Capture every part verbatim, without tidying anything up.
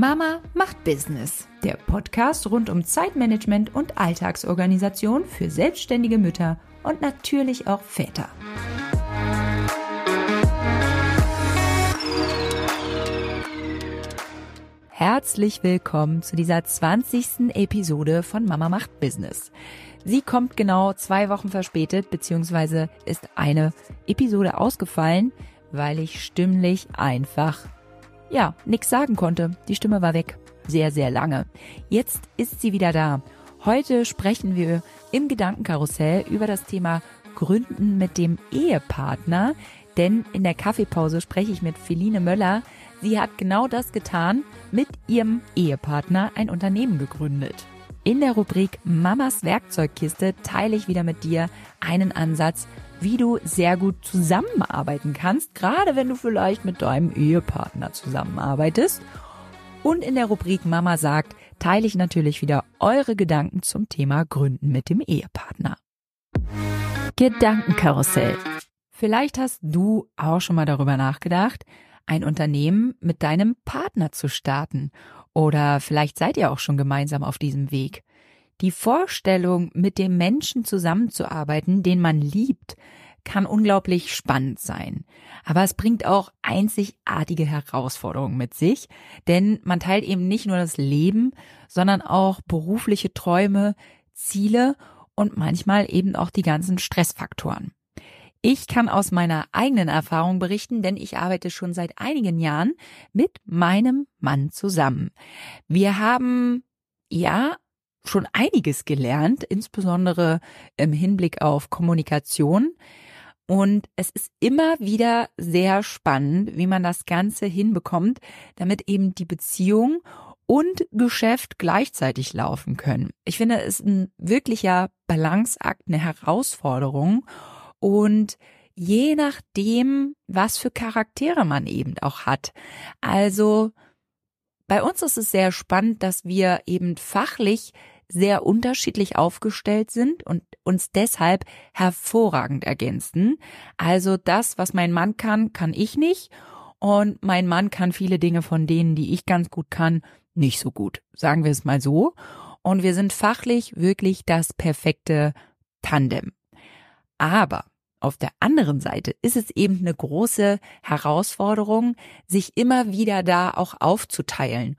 Mama macht Business, der Podcast rund um Zeitmanagement und Alltagsorganisation für selbstständige Mütter und natürlich auch Väter. Herzlich willkommen zu dieser zwanzigsten Episode von Mama macht Business. Sie kommt genau zwei Wochen verspätet, beziehungsweise ist eine Episode ausgefallen, weil ich stimmlich einfach, ja, nichts sagen konnte. Die Stimme war weg. Sehr, sehr lange. Jetzt ist sie wieder da. Heute sprechen wir im Gedankenkarussell über das Thema Gründen mit dem Ehepartner, denn in der Kaffeepause spreche ich mit Feline Möller. Sie hat genau das getan, mit ihrem Ehepartner ein Unternehmen gegründet. In der Rubrik Mamas Werkzeugkiste teile ich wieder mit dir einen Ansatz, wie du sehr gut zusammenarbeiten kannst, gerade wenn du vielleicht mit deinem Ehepartner zusammenarbeitest. Und in der Rubrik Mama sagt, teile ich natürlich wieder eure Gedanken zum Thema Gründen mit dem Ehepartner. Gedankenkarussell. Vielleicht hast du auch schon mal darüber nachgedacht, ein Unternehmen mit deinem Partner zu starten. Oder vielleicht seid ihr auch schon gemeinsam auf diesem Weg. Die Vorstellung, mit dem Menschen zusammenzuarbeiten, den man liebt, kann unglaublich spannend sein. Aber es bringt auch einzigartige Herausforderungen mit sich, denn man teilt eben nicht nur das Leben, sondern auch berufliche Träume, Ziele und manchmal eben auch die ganzen Stressfaktoren. Ich kann aus meiner eigenen Erfahrung berichten, denn ich arbeite schon seit einigen Jahren mit meinem Mann zusammen. Wir haben, ja, schon einiges gelernt, insbesondere im Hinblick auf Kommunikation. Und es ist immer wieder sehr spannend, wie man das Ganze hinbekommt, damit eben die Beziehung und Geschäft gleichzeitig laufen können. Ich finde, es ist ein wirklicher Balanceakt, eine Herausforderung. Und je nachdem, was für Charaktere man eben auch hat. Also bei uns ist es sehr spannend, dass wir eben fachlich sehr unterschiedlich aufgestellt sind und uns deshalb hervorragend ergänzen. Also das, was mein Mann kann, kann ich nicht. Und mein Mann kann viele Dinge von denen, die ich ganz gut kann, nicht so gut. Sagen wir es mal so. Und wir sind fachlich wirklich das perfekte Tandem. Aber auf der anderen Seite ist es eben eine große Herausforderung, sich immer wieder da auch aufzuteilen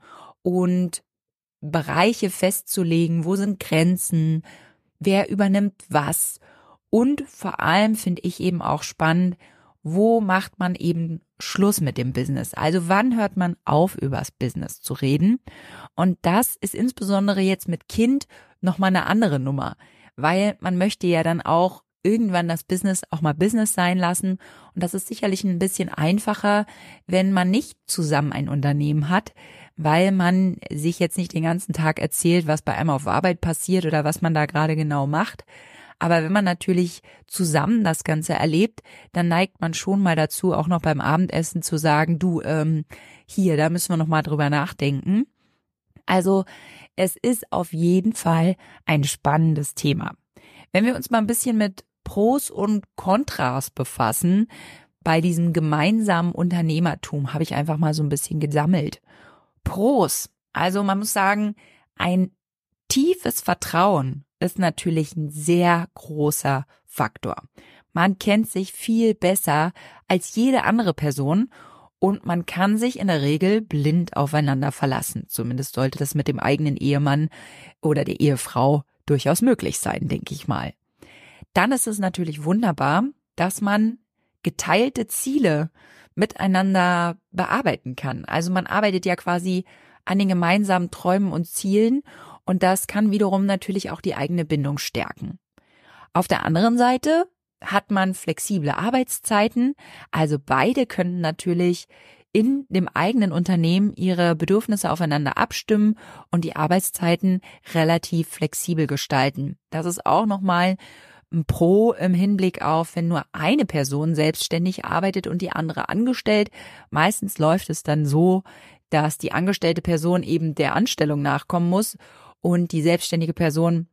und Bereiche festzulegen, wo sind Grenzen, wer übernimmt was und vor allem finde ich eben auch spannend, wo macht man eben Schluss mit dem Business? Also wann hört man auf, übers Business zu reden? Und das ist insbesondere jetzt mit Kind nochmal eine andere Nummer, weil man möchte ja dann auch irgendwann das Business auch mal Business sein lassen. Und das ist sicherlich ein bisschen einfacher, wenn man nicht zusammen ein Unternehmen hat, weil man sich jetzt nicht den ganzen Tag erzählt, was bei einem auf Arbeit passiert oder was man da gerade genau macht. Aber wenn man natürlich zusammen das Ganze erlebt, dann neigt man schon mal dazu, auch noch beim Abendessen zu sagen, du, ähm, hier, da müssen wir noch mal drüber nachdenken. Also es ist auf jeden Fall ein spannendes Thema. Wenn wir uns mal ein bisschen mit Pros und Kontras befassen, bei diesem gemeinsamen Unternehmertum habe ich einfach mal so ein bisschen gesammelt. Pros, also man muss sagen, ein tiefes Vertrauen ist natürlich ein sehr großer Faktor. Man kennt sich viel besser als jede andere Person und man kann sich in der Regel blind aufeinander verlassen. Zumindest sollte das mit dem eigenen Ehemann oder der Ehefrau durchaus möglich sein, denke ich mal. Dann ist es natürlich wunderbar, dass man geteilte Ziele miteinander bearbeiten kann. Also man arbeitet ja quasi an den gemeinsamen Träumen und Zielen und das kann wiederum natürlich auch die eigene Bindung stärken. Auf der anderen Seite hat man flexible Arbeitszeiten, also beide können natürlich in dem eigenen Unternehmen ihre Bedürfnisse aufeinander abstimmen und die Arbeitszeiten relativ flexibel gestalten. Das ist auch nochmal ein Pro im Hinblick auf, wenn nur eine Person selbstständig arbeitet und die andere angestellt. Meistens läuft es dann so, dass die angestellte Person eben der Anstellung nachkommen muss und die selbstständige Person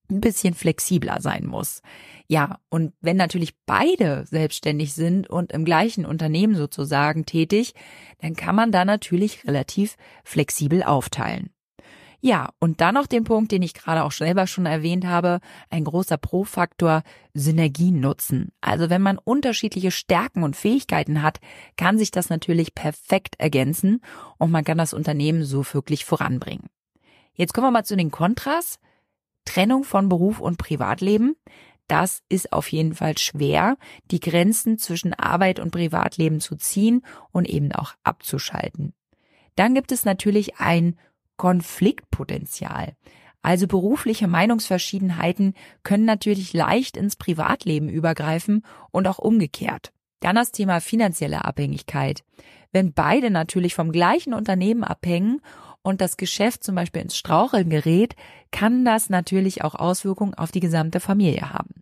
ein bisschen flexibler sein muss. Ja, und wenn natürlich beide selbstständig sind und im gleichen Unternehmen sozusagen tätig, dann kann man da natürlich relativ flexibel aufteilen. Ja, und dann noch den Punkt, den ich gerade auch selber schon erwähnt habe, ein großer Pro-Faktor, Synergien nutzen. Also wenn man unterschiedliche Stärken und Fähigkeiten hat, kann sich das natürlich perfekt ergänzen und man kann das Unternehmen so wirklich voranbringen. Jetzt kommen wir mal zu den Kontras. Trennung von Beruf und Privatleben. Das ist auf jeden Fall schwer, die Grenzen zwischen Arbeit und Privatleben zu ziehen und eben auch abzuschalten. Dann gibt es natürlich ein Konfliktpotenzial. Also berufliche Meinungsverschiedenheiten können natürlich leicht ins Privatleben übergreifen und auch umgekehrt. Dann das Thema finanzielle Abhängigkeit. Wenn beide natürlich vom gleichen Unternehmen abhängen und das Geschäft zum Beispiel ins Straucheln gerät, kann das natürlich auch Auswirkungen auf die gesamte Familie haben.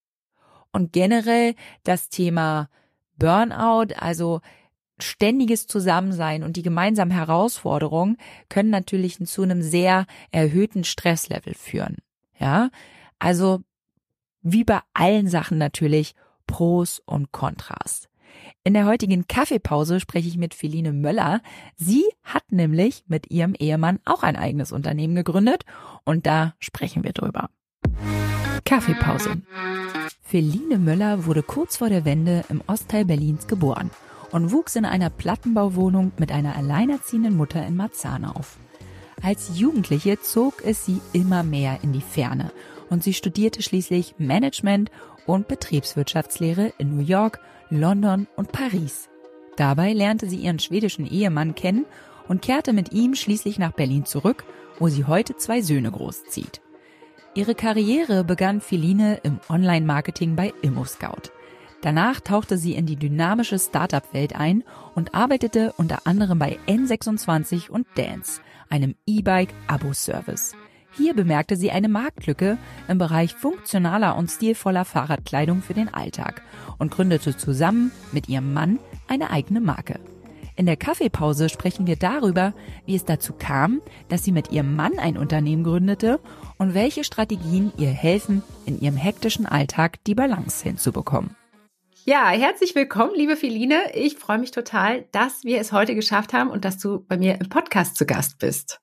Und generell das Thema Burnout, also ständiges Zusammensein und die gemeinsamen Herausforderungen können natürlich zu einem sehr erhöhten Stresslevel führen. Ja, also wie bei allen Sachen natürlich Pros und Kontras. In der heutigen Kaffeepause spreche ich mit Feline Möller. Sie hat nämlich mit ihrem Ehemann auch ein eigenes Unternehmen gegründet und da sprechen wir drüber. Kaffeepause. Feline Möller wurde kurz vor der Wende im Ostteil Berlins geboren und wuchs in einer Plattenbauwohnung mit einer alleinerziehenden Mutter in Marzahn auf. Als Jugendliche zog es sie immer mehr in die Ferne und sie studierte schließlich Management und Betriebswirtschaftslehre in New York, London und Paris. Dabei lernte sie ihren schwedischen Ehemann kennen und kehrte mit ihm schließlich nach Berlin zurück, wo sie heute zwei Söhne großzieht. Ihre Karriere begann Feline im Online-Marketing bei ImmoScout. Danach tauchte sie in die dynamische Startup-Welt ein und arbeitete unter anderem bei N sechsundzwanzig und Dance, einem E-Bike-Abo-Service. Hier bemerkte sie eine Marktlücke im Bereich funktionaler und stilvoller Fahrradkleidung für den Alltag und gründete zusammen mit ihrem Mann eine eigene Marke. In der Kaffeepause sprechen wir darüber, wie es dazu kam, dass sie mit ihrem Mann ein Unternehmen gründete und welche Strategien ihr helfen, in ihrem hektischen Alltag die Balance hinzubekommen. Ja, herzlich willkommen, liebe Feline. Ich freue mich total, dass wir es heute geschafft haben und dass du bei mir im Podcast zu Gast bist.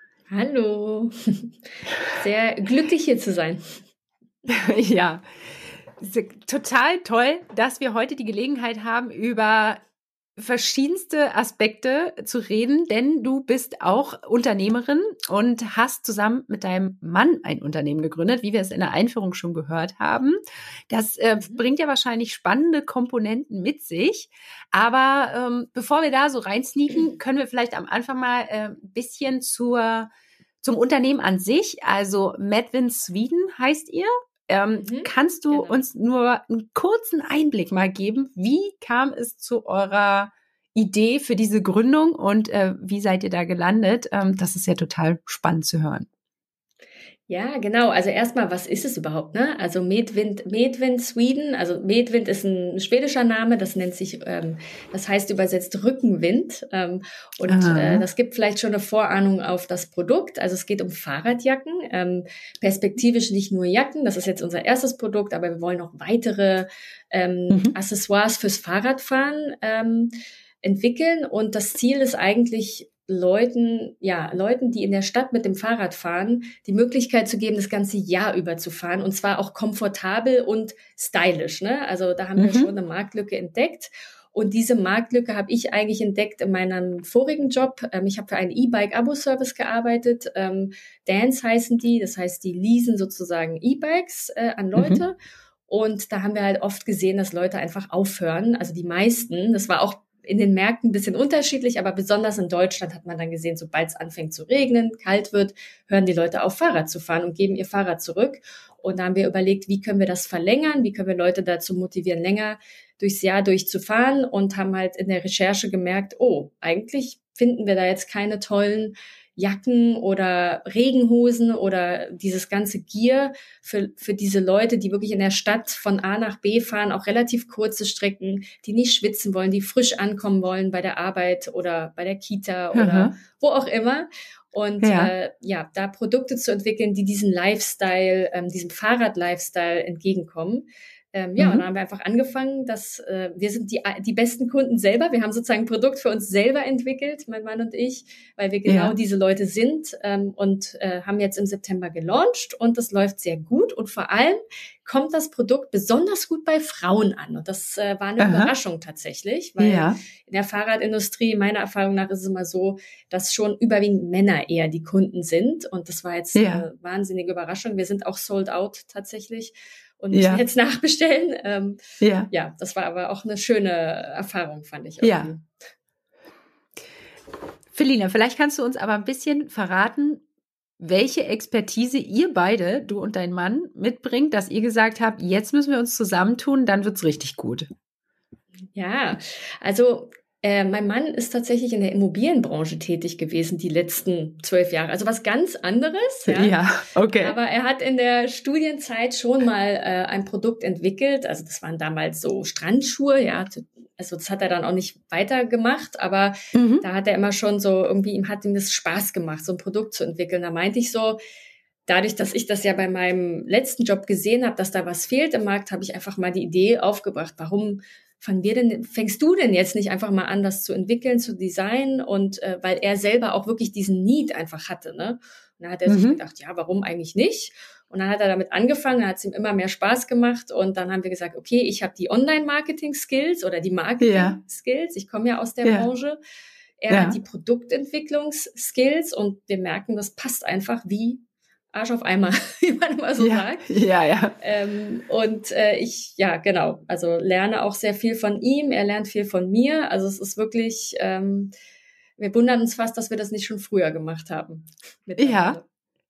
Hallo, sehr glücklich hier zu sein. Ja, total toll, dass wir heute die Gelegenheit haben, über verschiedenste Aspekte zu reden, denn du bist auch Unternehmerin und hast zusammen mit deinem Mann ein Unternehmen gegründet, wie wir es in der Einführung schon gehört haben. Das äh, bringt ja wahrscheinlich spannende Komponenten mit sich, aber ähm, bevor wir da so reinsneaken, können wir vielleicht am Anfang mal äh, ein bisschen zur, zum Unternehmen an sich, also Medvin Sweden heißt ihr. Ähm, mhm, kannst du genau. uns nur einen kurzen Einblick mal geben? Wie kam es zu eurer Idee für diese Gründung und äh, wie seid ihr da gelandet? Ähm, das ist ja total spannend zu hören. Ja, genau. Also erstmal, was ist es überhaupt? Ne? Also Medvind, Medvind Sweden. Also Medvind ist ein schwedischer Name. Das nennt sich, ähm, das heißt übersetzt Rückenwind. Ähm, und äh, das gibt vielleicht schon eine Vorahnung auf das Produkt. Also es geht um Fahrradjacken. Ähm, perspektivisch nicht nur Jacken. Das ist jetzt unser erstes Produkt, aber wir wollen noch weitere ähm, mhm. Accessoires fürs Fahrradfahren ähm, entwickeln. Und das Ziel ist eigentlich, Leuten, ja, Leuten, die in der Stadt mit dem Fahrrad fahren, die Möglichkeit zu geben, das ganze Jahr über zu fahren und zwar auch komfortabel und stylisch, ne? Also da haben mhm. wir schon eine Marktlücke entdeckt und diese Marktlücke habe ich eigentlich entdeckt in meinem vorigen Job. Ähm, ich habe für einen E-Bike-Abo-Service gearbeitet. Ähm, Dance heißen die, das heißt, die leasen sozusagen E-Bikes äh, an Leute. Mhm. Und da haben wir halt oft gesehen, dass Leute einfach aufhören, also die meisten. Das war auch in den Märkten ein bisschen unterschiedlich, aber besonders in Deutschland hat man dann gesehen, sobald es anfängt zu regnen, kalt wird, hören die Leute auf, Fahrrad zu fahren und geben ihr Fahrrad zurück. Und da haben wir überlegt, wie können wir das verlängern, wie können wir Leute dazu motivieren, länger durchs Jahr durchzufahren und haben halt in der Recherche gemerkt, oh, eigentlich finden wir da jetzt keine tollen Jacken oder Regenhosen oder dieses ganze Gear für, für diese Leute, die wirklich in der Stadt von A nach B fahren, auch relativ kurze Strecken, die nicht schwitzen wollen, die frisch ankommen wollen bei der Arbeit oder bei der Kita oder Mhm. wo auch immer. Und Ja. äh, ja, da Produkte zu entwickeln, die diesen Lifestyle, ähm, diesem Fahrrad-Lifestyle entgegenkommen. Ähm, ja, Mhm. und dann haben wir einfach angefangen, dass äh, wir sind die die besten Kunden selber. Wir haben sozusagen ein Produkt für uns selber entwickelt, mein Mann und ich, weil wir genau Ja. diese Leute sind ähm, und äh, haben jetzt im September gelauncht und das läuft sehr gut und vor allem kommt das Produkt besonders gut bei Frauen an und das äh, war eine Aha. Überraschung tatsächlich, weil Ja. in der Fahrradindustrie, meiner Erfahrung nach, ist es immer so, dass schon überwiegend Männer eher die Kunden sind und das war jetzt Ja. eine wahnsinnige Überraschung. Wir sind auch sold out tatsächlich und Ja. müssen jetzt nachbestellen. Ähm, Ja. ja, das war aber auch eine schöne Erfahrung, fand ich irgendwie. Ja. Felina, vielleicht kannst du uns aber ein bisschen verraten, welche Expertise ihr beide, du und dein Mann, mitbringt, dass ihr gesagt habt, jetzt müssen wir uns zusammentun, dann wird's richtig gut. Ja, also äh, mein Mann ist tatsächlich in der Immobilienbranche tätig gewesen die letzten zwölf Jahre. Also was ganz anderes. Ja, Ja, okay. Aber er hat in der Studienzeit schon mal äh, ein Produkt entwickelt. Also das waren damals so Strandschuhe. Ja, also das hat er dann auch nicht weitergemacht. Aber Mhm. da hat er immer schon so irgendwie, ihm hat ihm das Spaß gemacht, so ein Produkt zu entwickeln. Da meinte ich so, dadurch, dass ich das ja bei meinem letzten Job gesehen habe, dass da was fehlt im Markt, habe ich einfach mal die Idee aufgebracht, warum fangen wir denn, fängst du denn jetzt nicht einfach mal an, das zu entwickeln, zu designen und äh, weil er selber auch wirklich diesen Need einfach hatte, ne? Und dann hat er Mhm. sich gedacht, ja, warum eigentlich nicht? Und dann hat er damit angefangen, dann hat es ihm immer mehr Spaß gemacht und dann haben wir gesagt, okay, ich habe die Online-Marketing-Skills oder die Marketing-Skills, ich komme ja aus der Ja. Branche. Er Ja. hat die Produktentwicklungs-Skills und wir merken, das passt einfach wie Arsch auf Eimer, wie man immer so Ja. sagt. Ja, ja. Ähm, und äh, ich, ja, genau, also lerne auch sehr viel von ihm, er lernt viel von mir. Also es ist wirklich, ähm, wir wundern uns fast, dass wir das nicht schon früher gemacht haben. mittlerweile. Ja.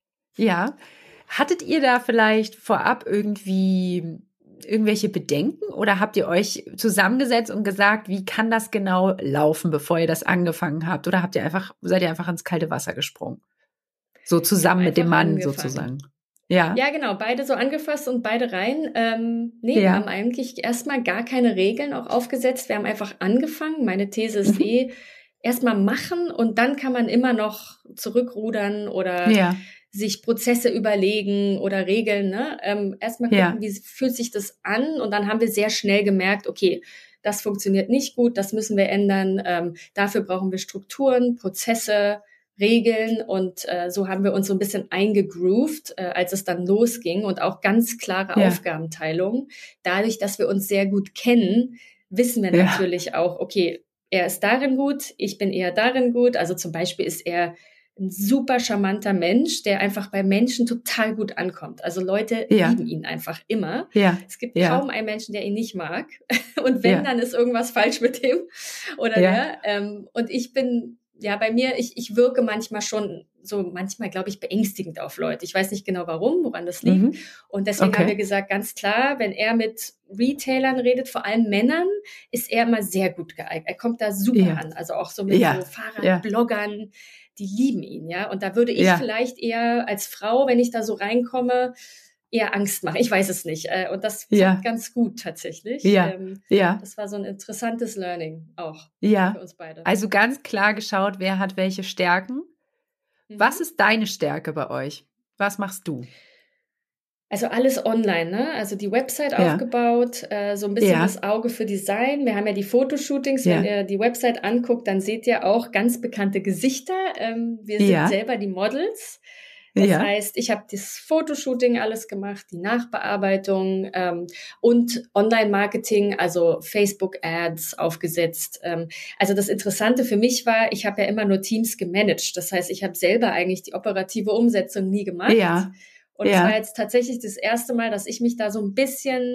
Ja. Hattet ihr da vielleicht vorab irgendwie irgendwelche Bedenken oder habt ihr euch zusammengesetzt und gesagt, wie kann das genau laufen, bevor ihr das angefangen habt? Oder habt ihr einfach, seid ihr einfach ins kalte Wasser gesprungen? So zusammen mit dem einfach Mann angefangen. sozusagen. Ja. Ja, genau, beide so angefasst und beide rein. Ähm, nee, wir Ja. haben eigentlich erstmal gar keine Regeln auch aufgesetzt. Wir haben einfach angefangen. Meine These ist Mhm. eh, erstmal machen und dann kann man immer noch zurückrudern oder Ja. sich Prozesse überlegen oder Regeln. Ne? Ähm, erstmal gucken, Ja. wie fühlt sich das an und dann haben wir sehr schnell gemerkt, okay, das funktioniert nicht gut, das müssen wir ändern. Ähm, dafür brauchen wir Strukturen, Prozesse, Regeln und äh, so haben wir uns so ein bisschen eingegroovt, äh, als es dann losging und auch ganz klare Ja. Aufgabenteilung. Dadurch, dass wir uns sehr gut kennen, wissen wir Ja. natürlich auch, okay, er ist darin gut, ich bin eher darin gut. Also zum Beispiel ist er ein super charmanter Mensch, der einfach bei Menschen total gut ankommt. Also Leute Ja. lieben ihn einfach immer. Ja. Es gibt Ja. kaum einen Menschen, der ihn nicht mag. Und wenn, Ja. dann ist irgendwas falsch mit dem oder Ja. der. Ähm, und ich bin, ja, bei mir, ich, ich wirke manchmal schon so, manchmal, glaube ich, beängstigend auf Leute. Ich weiß nicht genau warum, woran das liegt. Mhm. Und deswegen Okay. haben wir gesagt, ganz klar, wenn er mit Retailern redet, vor allem Männern, ist er immer sehr gut geeignet. Er kommt da super Ja. an. Also auch so mit Ja. so Fahrradbloggern, die lieben ihn, ja. Und da würde ich Ja. vielleicht eher als Frau, wenn ich da so reinkomme, eher Angst machen. Ich weiß es nicht. Äh, Und das Ja. klappt ganz gut tatsächlich. Ja. Ähm, Ja. Das war so ein interessantes Learning auch Ja. für uns beide. Also ganz klar geschaut, wer hat welche Stärken. Mhm. Was ist deine Stärke bei euch? Was machst du? Also alles online, ne? Also die Website Ja. aufgebaut, äh, so ein bisschen Ja. das Auge für Design. Wir haben ja die Fotoshootings. Ja. Wenn ihr die Website anguckt, dann seht ihr auch ganz bekannte Gesichter. Ähm, wir sind Ja. selber die Models. Das Ja. heißt, ich habe das Fotoshooting alles gemacht, die Nachbearbeitung ähm, und Online-Marketing, also Facebook-Ads aufgesetzt. Ähm, also das Interessante für mich war, ich habe ja immer nur Teams gemanagt. Das heißt, ich habe selber eigentlich die operative Umsetzung nie gemacht. Ja. Und es Ja. war jetzt tatsächlich das erste Mal, dass ich mich da so ein bisschen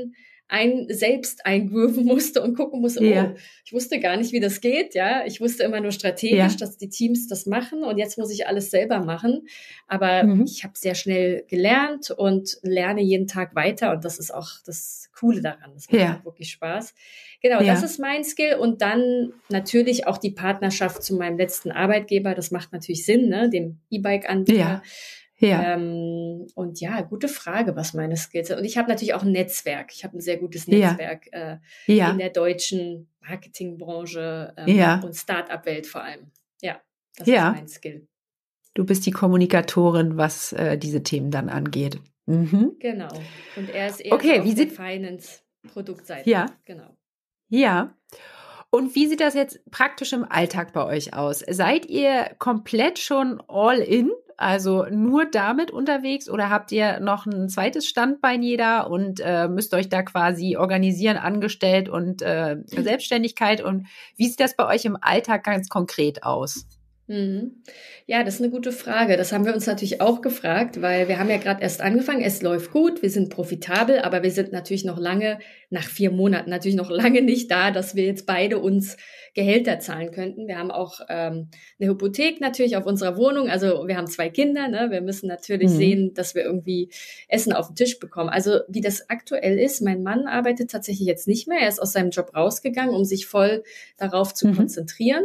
ein selbst eingrooven musste und gucken musste, Ja. oh, ich wusste gar nicht, wie das geht, ja. Ich wusste immer nur strategisch, Ja. dass die Teams das machen und jetzt muss ich alles selber machen. Aber Mhm. ich habe sehr schnell gelernt und lerne jeden Tag weiter und das ist auch das Coole daran. Das macht Ja. auch wirklich Spaß. Genau, Ja. das ist mein Skill und dann natürlich auch die Partnerschaft zu meinem letzten Arbeitgeber. Das macht natürlich Sinn, ne, dem E-Bike-Anbieter. Ja. Ja. Ähm, und ja, gute Frage, was meine Skills sind. Und ich habe natürlich auch ein Netzwerk. Ich habe ein sehr gutes Ja. Netzwerk äh, Ja. in der deutschen Marketingbranche ähm, Ja. und Start-up-Welt vor allem. Ja, das Ja. ist mein Skill. Du bist die Kommunikatorin, was äh, diese Themen dann angeht. Mhm. Genau. Und er ist eher Okay, so wie auf der sieht- Finance-Produktseite. Ja. Genau. Ja. Und wie sieht das jetzt praktisch im Alltag bei euch aus? Seid ihr komplett schon all in, also nur damit unterwegs oder habt ihr noch ein zweites Standbein jeder und äh, müsst euch da quasi organisieren, angestellt und äh, Selbstständigkeit? Und wie sieht das bei euch im Alltag ganz konkret aus? Mhm. Ja, das ist eine gute Frage. Das haben wir uns natürlich auch gefragt, weil wir haben ja gerade erst angefangen. Es läuft gut, wir sind profitabel, aber wir sind natürlich noch lange, nach vier Monaten natürlich noch lange nicht da, dass wir jetzt beide uns Gehälter zahlen könnten. Wir haben auch ähm, eine Hypothek natürlich auf unserer Wohnung. Also wir haben zwei Kinder, ne? Wir müssen natürlich Mhm. sehen, dass wir irgendwie Essen auf den Tisch bekommen. Also wie das aktuell ist, mein Mann arbeitet tatsächlich jetzt nicht mehr. Er ist aus seinem Job rausgegangen, um sich voll darauf zu Mhm. konzentrieren.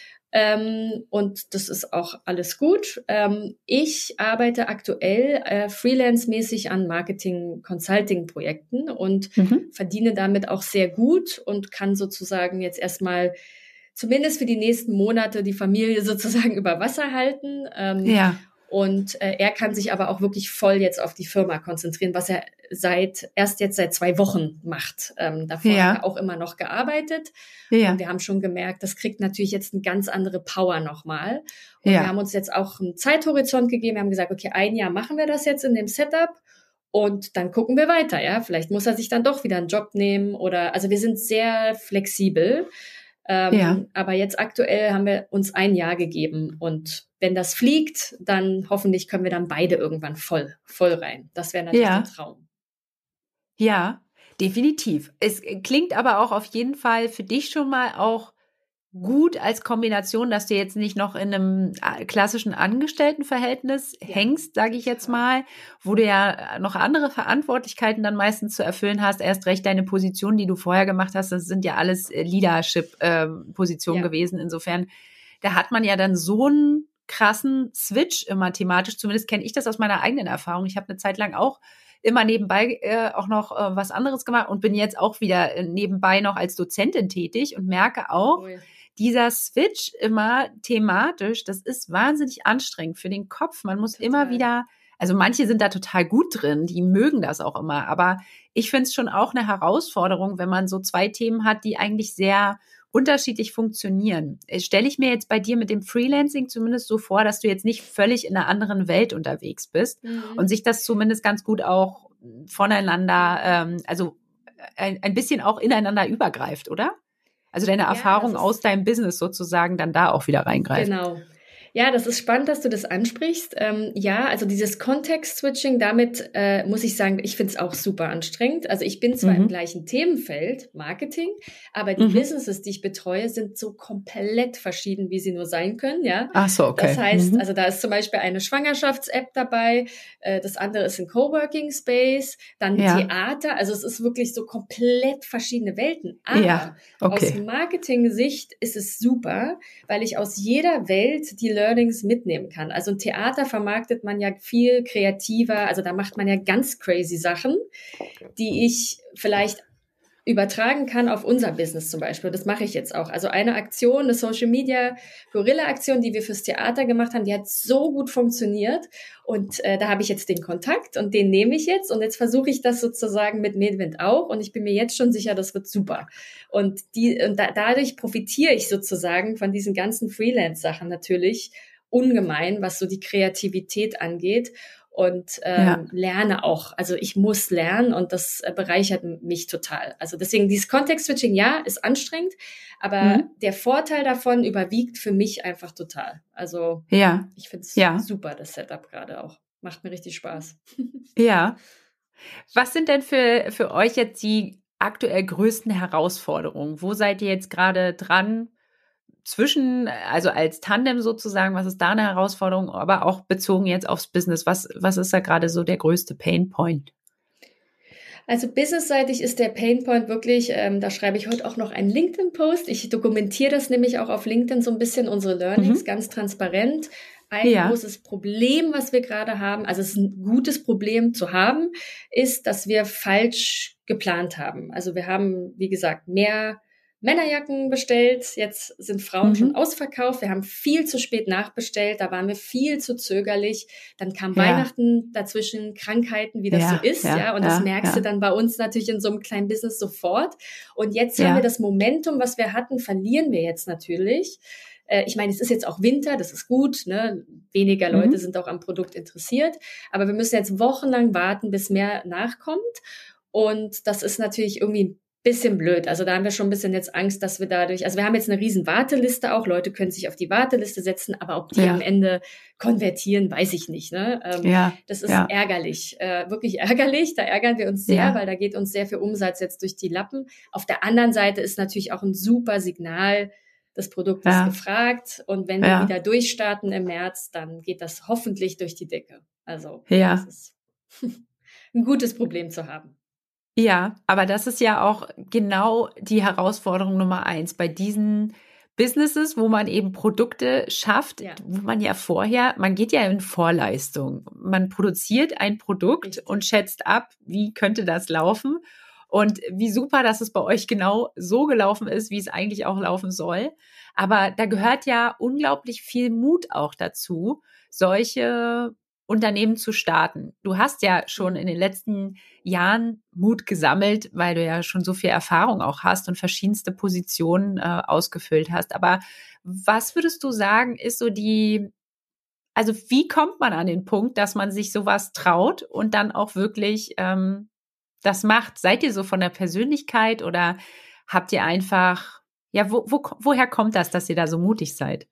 Ähm, und das ist auch alles gut. Ähm, ich arbeite aktuell äh, freelance-mäßig an Marketing-Consulting-Projekten und Mhm. verdiene damit auch sehr gut und kann sozusagen jetzt erstmal zumindest für die nächsten Monate die Familie sozusagen über Wasser halten. Ähm, Ja. Und äh, er kann sich aber auch wirklich voll jetzt auf die Firma konzentrieren, was er seit erst jetzt seit zwei Wochen macht. Ähm, davor Ja. hat er auch immer noch gearbeitet. Ja. Und wir haben schon gemerkt, das kriegt natürlich jetzt eine ganz andere Power nochmal. Und Ja. wir haben uns jetzt auch einen Zeithorizont gegeben. Wir haben gesagt, okay, ein Jahr machen wir das jetzt in dem Setup. Und dann gucken wir weiter, ja. Vielleicht muss er sich dann doch wieder einen Job nehmen oder, also wir sind sehr flexibel. Ähm, Ja. Aber jetzt aktuell haben wir uns ein Jahr gegeben und wenn das fliegt, dann hoffentlich können wir dann beide irgendwann voll, voll rein. Das wäre natürlich Ja. der Traum. Ja, definitiv. Es klingt aber auch auf jeden Fall für dich schon mal auch gut als Kombination, dass du jetzt nicht noch in einem äh, klassischen Angestelltenverhältnis Ja, hängst, sage ich jetzt total. mal, wo du ja noch andere Verantwortlichkeiten dann meistens zu erfüllen hast. Erst recht deine Position, die du vorher gemacht hast, das sind ja alles äh, Leadership-Positionen Ja. gewesen. Insofern, da hat man ja dann so einen krassen Switch immer thematisch. Zumindest kenne ich das aus meiner eigenen Erfahrung. Ich habe eine Zeit lang auch immer nebenbei äh, auch noch äh, was anderes gemacht und bin jetzt auch wieder äh, nebenbei noch als Dozentin tätig und merke auch, Cool. dieser Switch immer thematisch, das ist wahnsinnig anstrengend für den Kopf. Man muss Total. immer wieder, also manche sind da total gut drin, die mögen das auch immer, aber ich finde es schon auch eine Herausforderung, wenn man so zwei Themen hat, die eigentlich sehr unterschiedlich funktionieren. Stelle ich mir jetzt bei dir mit dem Freelancing zumindest so vor, dass du jetzt nicht völlig in einer anderen Welt unterwegs bist Mhm. und sich das zumindest ganz gut auch voneinander, ähm, also ein, ein bisschen auch ineinander übergreift, oder? Also deine Ja, Erfahrung das ist- aus deinem Business sozusagen dann da auch wieder reingreift. Genau. Ja, das ist spannend, dass du das ansprichst. Ähm, ja, also dieses Context-Switching, damit äh, muss ich sagen, ich finde es auch super anstrengend. Also ich bin zwar Mhm. im gleichen Themenfeld, Marketing, aber die Mhm. Businesses, die ich betreue, sind so komplett verschieden, wie sie nur sein können, ja. Ach so, okay. Das heißt, Mhm. also da ist zum Beispiel eine Schwangerschafts-App dabei, äh, das andere ist ein Coworking-Space, dann Ja. Theater, also es ist wirklich so komplett verschiedene Welten. Aber Ja, okay. aus Marketing-Sicht ist es super, weil ich aus jeder Welt die Learnings mitnehmen kann. Also ein Theater vermarktet man ja viel kreativer, also da macht man ja ganz crazy Sachen, die ich vielleicht übertragen kann auf unser Business zum Beispiel. Das mache ich jetzt auch. Also eine Aktion, eine Social Media Gorilla Aktion, die wir fürs Theater gemacht haben, die hat so gut funktioniert und äh, da habe ich jetzt den Kontakt und den nehme ich jetzt und jetzt versuche ich das sozusagen mit Medwind auch und ich bin mir jetzt schon sicher, das wird super. Und die und da, dadurch profitiere ich sozusagen von diesen ganzen Freelance-Sachen natürlich ungemein, was so die Kreativität angeht. Und ähm, Ja. lerne auch. Also ich muss lernen und das äh, bereichert mich total. Also deswegen dieses Context-Switching, ja, ist anstrengend, aber Mhm. der Vorteil davon überwiegt für mich einfach total. Also Ja, ich finde es Ja. super, das Setup gerade auch. Macht mir richtig Spaß. ja. Was sind denn für, für euch jetzt die aktuell größten Herausforderungen? Wo seid ihr jetzt gerade dran? Zwischen, also als Tandem sozusagen, was ist da eine Herausforderung, aber auch bezogen jetzt aufs Business, was, was ist da gerade so der größte Painpoint? Also businessseitig ist der Painpoint wirklich, ähm, da schreibe ich heute auch noch einen LinkedIn-Post. Ich dokumentiere das nämlich auch auf LinkedIn so ein bisschen, unsere Learnings, mhm. ganz transparent. Ein ja. großes Problem, was wir gerade haben, also es ist ein gutes Problem zu haben, ist, dass wir falsch geplant haben. Also wir haben, wie gesagt, mehr Männerjacken bestellt, jetzt sind Frauen mhm. schon ausverkauft, wir haben viel zu spät nachbestellt, da waren wir viel zu zögerlich, dann kam ja. Weihnachten dazwischen, Krankheiten, wie das ja, so ist, ja, ja und ja, das merkst ja. du dann bei uns natürlich in so einem kleinen Business sofort und jetzt ja. haben wir das Momentum, was wir hatten, verlieren wir jetzt natürlich. Äh, ich meine, es ist jetzt auch Winter, das ist gut, ne? Weniger Leute mhm. sind auch am Produkt interessiert, aber wir müssen jetzt wochenlang warten, bis mehr nachkommt und das ist natürlich irgendwie bisschen blöd. Also da haben wir schon ein bisschen jetzt Angst, dass wir dadurch, also wir haben jetzt eine riesen Warteliste auch, Leute können sich auf die Warteliste setzen, aber ob die ja. am Ende konvertieren, weiß ich nicht. Ne? Ähm, ja. Das ist ja. ärgerlich, äh, wirklich ärgerlich. Da ärgern wir uns sehr, ja. weil da geht uns sehr viel Umsatz jetzt durch die Lappen. Auf der anderen Seite ist natürlich auch ein super Signal, das Produkt ist ja. gefragt und wenn ja. wir wieder durchstarten im März, dann geht das hoffentlich durch die Decke. Also ja. das ist ein gutes Problem zu haben. Ja, aber das ist ja auch genau die Herausforderung Nummer eins bei diesen Businesses, wo man eben Produkte schafft, ja. wo man ja vorher, man geht ja in Vorleistung. Man produziert ein Produkt Richtig. Und schätzt ab, wie könnte das laufen und wie super, dass es bei euch genau so gelaufen ist, wie es eigentlich auch laufen soll. Aber da gehört ja unglaublich viel Mut auch dazu, solche Unternehmen zu starten. Du hast ja schon in den letzten Jahren Mut gesammelt, weil du ja schon so viel Erfahrung auch hast und verschiedenste Positionen äh, ausgefüllt hast. Aber was würdest du sagen, ist so die, also wie kommt man an den Punkt, dass man sich sowas traut und dann auch wirklich ähm, das macht? Seid ihr so von der Persönlichkeit oder habt ihr einfach, ja, wo, wo, woher kommt das, dass ihr da so mutig seid?